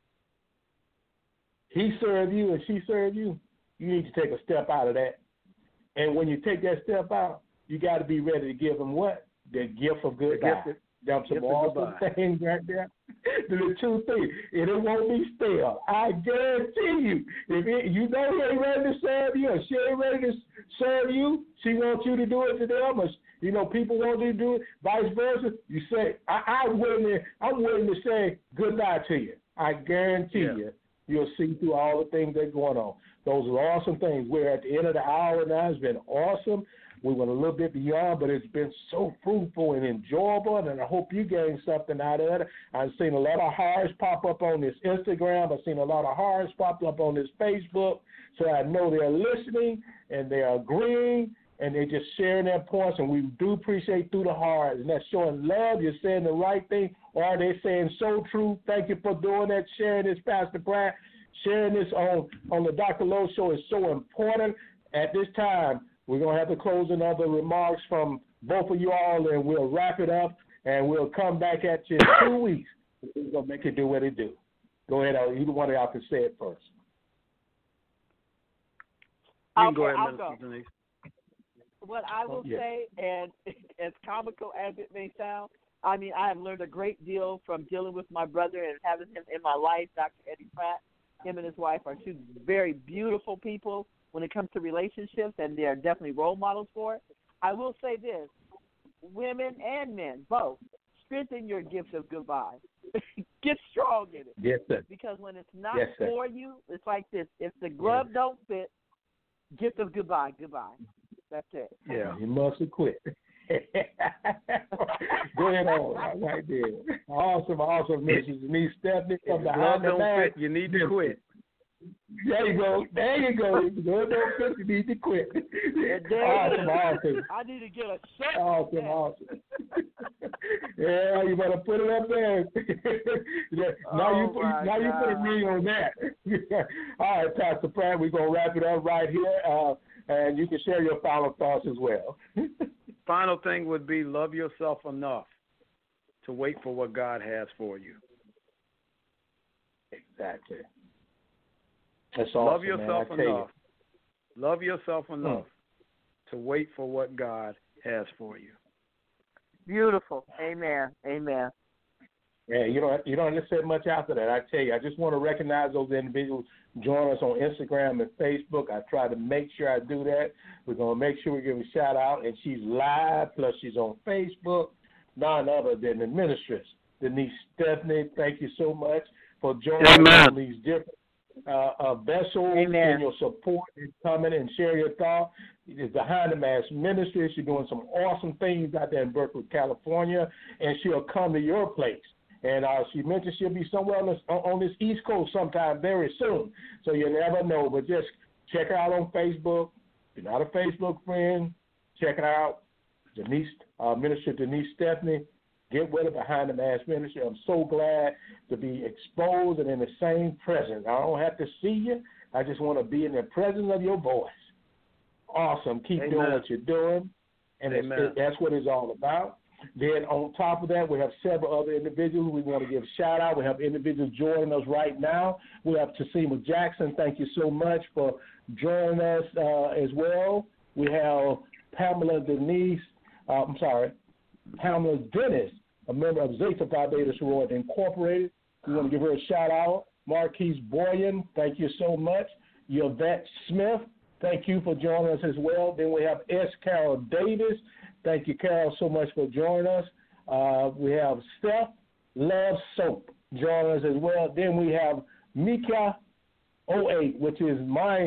he served you and she served you, you need to take a step out of that. And when you take that step out, you got to be ready to give him what? The gift of goodbye. That's some awesome things right there. The two things, and it won't be stale. I guarantee you. You know he ain't ready to serve you, or she ain't ready to serve you, she wants you to do it to them, or you know, people want you to do it, vice versa. You say, I'm willing to say goodbye to you. I guarantee you'll see through all the things that are going on. Those are awesome things. We're at the end of the hour now. It's been awesome. We went a little bit beyond, but it's been so fruitful and enjoyable, and I hope you gained something out of it. I've seen a lot of hearts pop up on this Instagram. I've seen a lot of hearts pop up on this Facebook, so I know they're listening, and they're agreeing, and they're just sharing their points, and we do appreciate through the heart, and that's showing love. You're saying the right thing, or they're saying so true. Thank you for doing that, sharing this, Pastor Pratt. Sharing this on the Dr. Lowe Show is so important. At this time, we're going to have to close another remarks from both of you all, and we'll wrap it up, and we'll come back at you in 2 weeks. We're going to make it do what it do. Go ahead. Either one of y'all can say it first. You can go ahead, Minister Denise. What I will say, and as comical as it may sound, I mean, I have learned a great deal from dealing with my brother and having him in my life, Dr. Eddie Pratt. Him and his wife are two very beautiful people when it comes to relationships, and they are definitely role models for it. I will say this, women and men, both, strengthen your gift of goodbye. Get strong in it. Yes, sir. Because when it's not for you, it's like this. If the glove don't fit, gift of goodbye. That's it. Yeah, you must have quit. Go ahead on right there. Awesome, Mrs. Denise Stephanie from behind the back. You need to quit. There you go. Good don't fit. You need to quit. Awesome. I need to get a shirt. Awesome. Yeah, you better put it up there. Now you put a ring on that. All right, Pastor Pratt, we're gonna wrap it up right here, and you can share your final thoughts as well. Final thing would be love yourself enough to wait for what God has for you. Exactly. That's awesome, love yourself man, enough. Love yourself enough to wait for what God has for you. Beautiful. Amen. Yeah, you don't have to say much after that. I tell you, I just want to recognize those individuals join us on Instagram and Facebook. I try to make sure I do that. We're going to make sure we give a shout out, and she's live, plus she's on Facebook, none other than the ministress, Denise Stephanie. Thank you so much for joining us on these different vessels and your support and coming and share your thoughts. It is Behind the Mask Ministry. She's doing some awesome things out there in Berkeley, California, and she'll come to your place. And she mentioned she'll be somewhere on this East Coast sometime very soon. So you never know. But just check her out on Facebook. If you're not a Facebook friend, check her out. Minister Denise Stephanie. Get with her, Behind the Mask Ministry. I'm so glad to be exposed and in the same presence. I don't have to see you. I just want to be in the presence of your voice. Awesome. Keep doing what you're doing. And that's what it's all about. Then on top of that, we have several other individuals we want to give a shout out. We have individuals joining us right now. We have Tasima Jackson. Thank you so much for joining us as well. We have Pamela Dennis, a member of Zeta Phi Beta Sorority Incorporated. We want to give her a shout out. Marquise Boyan, thank you so much. Yvette Smith, thank you for joining us as well. Then we have S. Carol Davis. Thank you, Carol, so much for joining us. We have Steph Love Soap joining us as well. Then we have Mika 08, which is my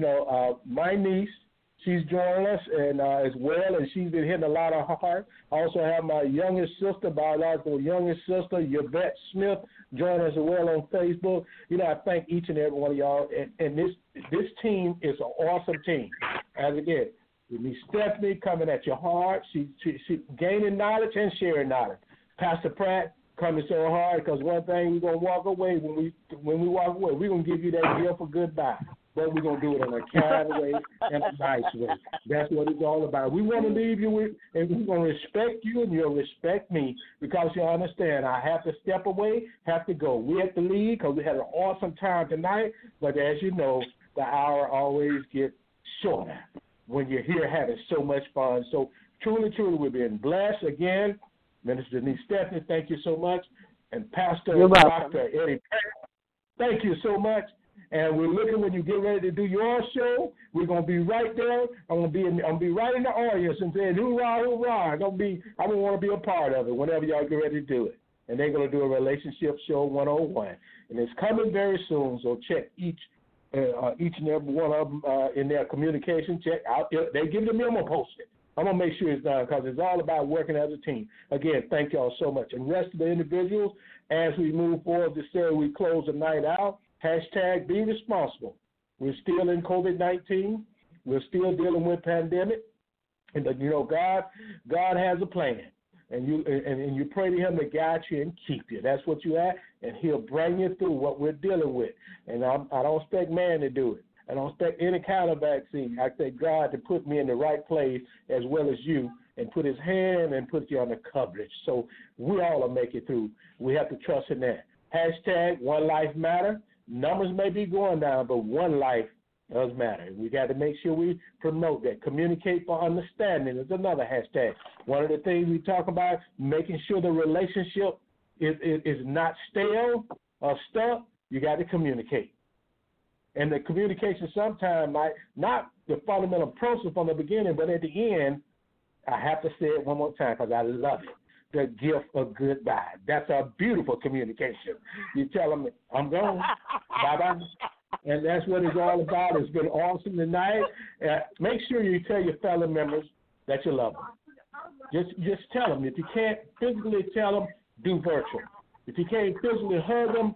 niece. She's joining us and as well, and she's been hitting a lot of hard. I also have my youngest sister, biological youngest sister, Yvette Smith, joining us as well on Facebook. I thank each and every one of y'all, and this team is an awesome team. As again, we need Stephanie coming at your heart. She gaining knowledge and sharing knowledge. Pastor Pratt coming so hard because one thing we're gonna walk away when we walk away, we're gonna give you that gift for goodbye. But we're going to do it in a kind way and a nice way. That's what it's all about. We want to leave you with, and we're going to respect you, and you'll respect me because you understand I have to step away, have to go. We have to leave because we had an awesome time tonight, but as you know, the hour always gets shorter when you're here having so much fun. So truly, we've been blessed. Again, Minister Denise Stephanie, thank you so much. And Pastor Dr. Eddie Pratt, thank you so much. And we're looking when you get ready to do your show. We're gonna be right there. I'm gonna be right in the audience and saying hoorah, hoorah. I want to be a part of it whenever y'all get ready to do it. And they're gonna do a relationship show 101, and it's coming very soon. So check each and every one of them in their communication. Check out. They give the memo posted. I'm gonna make sure it's done because it's all about working as a team. Again, thank y'all so much. And rest of the individuals, as we move forward to say we close the night out. Hashtag be responsible. We're still in COVID-19. We're still dealing with pandemic. But God has a plan. And you pray to him to guide you and keep you. That's what you at, and he'll bring you through what we're dealing with. And I don't expect man to do it. I don't expect any kind of vaccine. I expect God to put me in the right place as well as you and put his hand and put you on the coverage. So we all will make it through. We have to trust in that. Hashtag one life matter. Numbers may be going down, but one life does matter. We got to make sure we promote that. Communicate for understanding is another hashtag. One of the things we talk about, making sure the relationship is not stale or stuck, you got to communicate. And the communication sometimes might not the fundamental process from the beginning, but at the end, I have to say it one more time because I love it. The gift of goodbye. That's a beautiful communication. You tell them, I'm gone. Bye-bye. And that's what it's all about. It's been awesome tonight. Make sure you tell your fellow members that you love them. Just tell them. If you can't physically tell them, do virtual. If you can't physically hug them,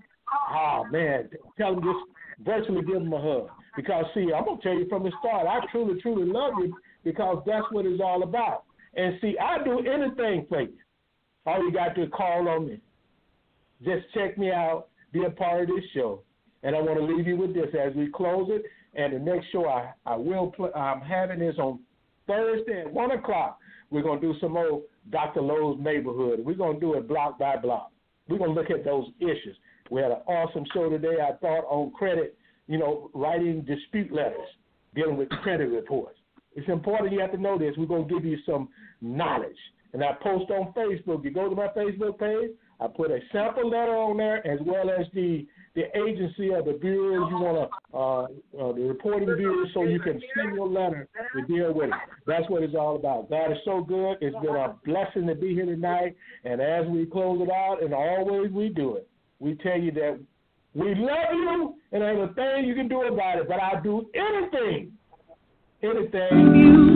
tell them just virtually give them a hug. Because, see, I'm going to tell you from the start, I truly, truly love you because that's what it's all about. And, see, I do anything for you. All you got to do is call on me. Just check me out, be a part of this show. And I want to leave you with this as we close it. And the next show I'm having is on Thursday at 1 o'clock. We're going to do some more Dr. Lowe's Neighborhood. We're going to do it block by block. We're going to look at those issues. We had an awesome show today, I thought, on credit, writing dispute letters, dealing with credit reports. It's important you have to know this. We're going to give you some knowledge. And I post on Facebook. You go to my Facebook page, I put a sample letter on there as well as the agency or the bureaus you want to, the reporting bureau, so you can send your letter to deal with it. That's what it's all about. God is so good. It's been a blessing to be here tonight. And as we close it out, and always we do it, we tell you that we love you and there's a thing you can do about it, but I'll do anything.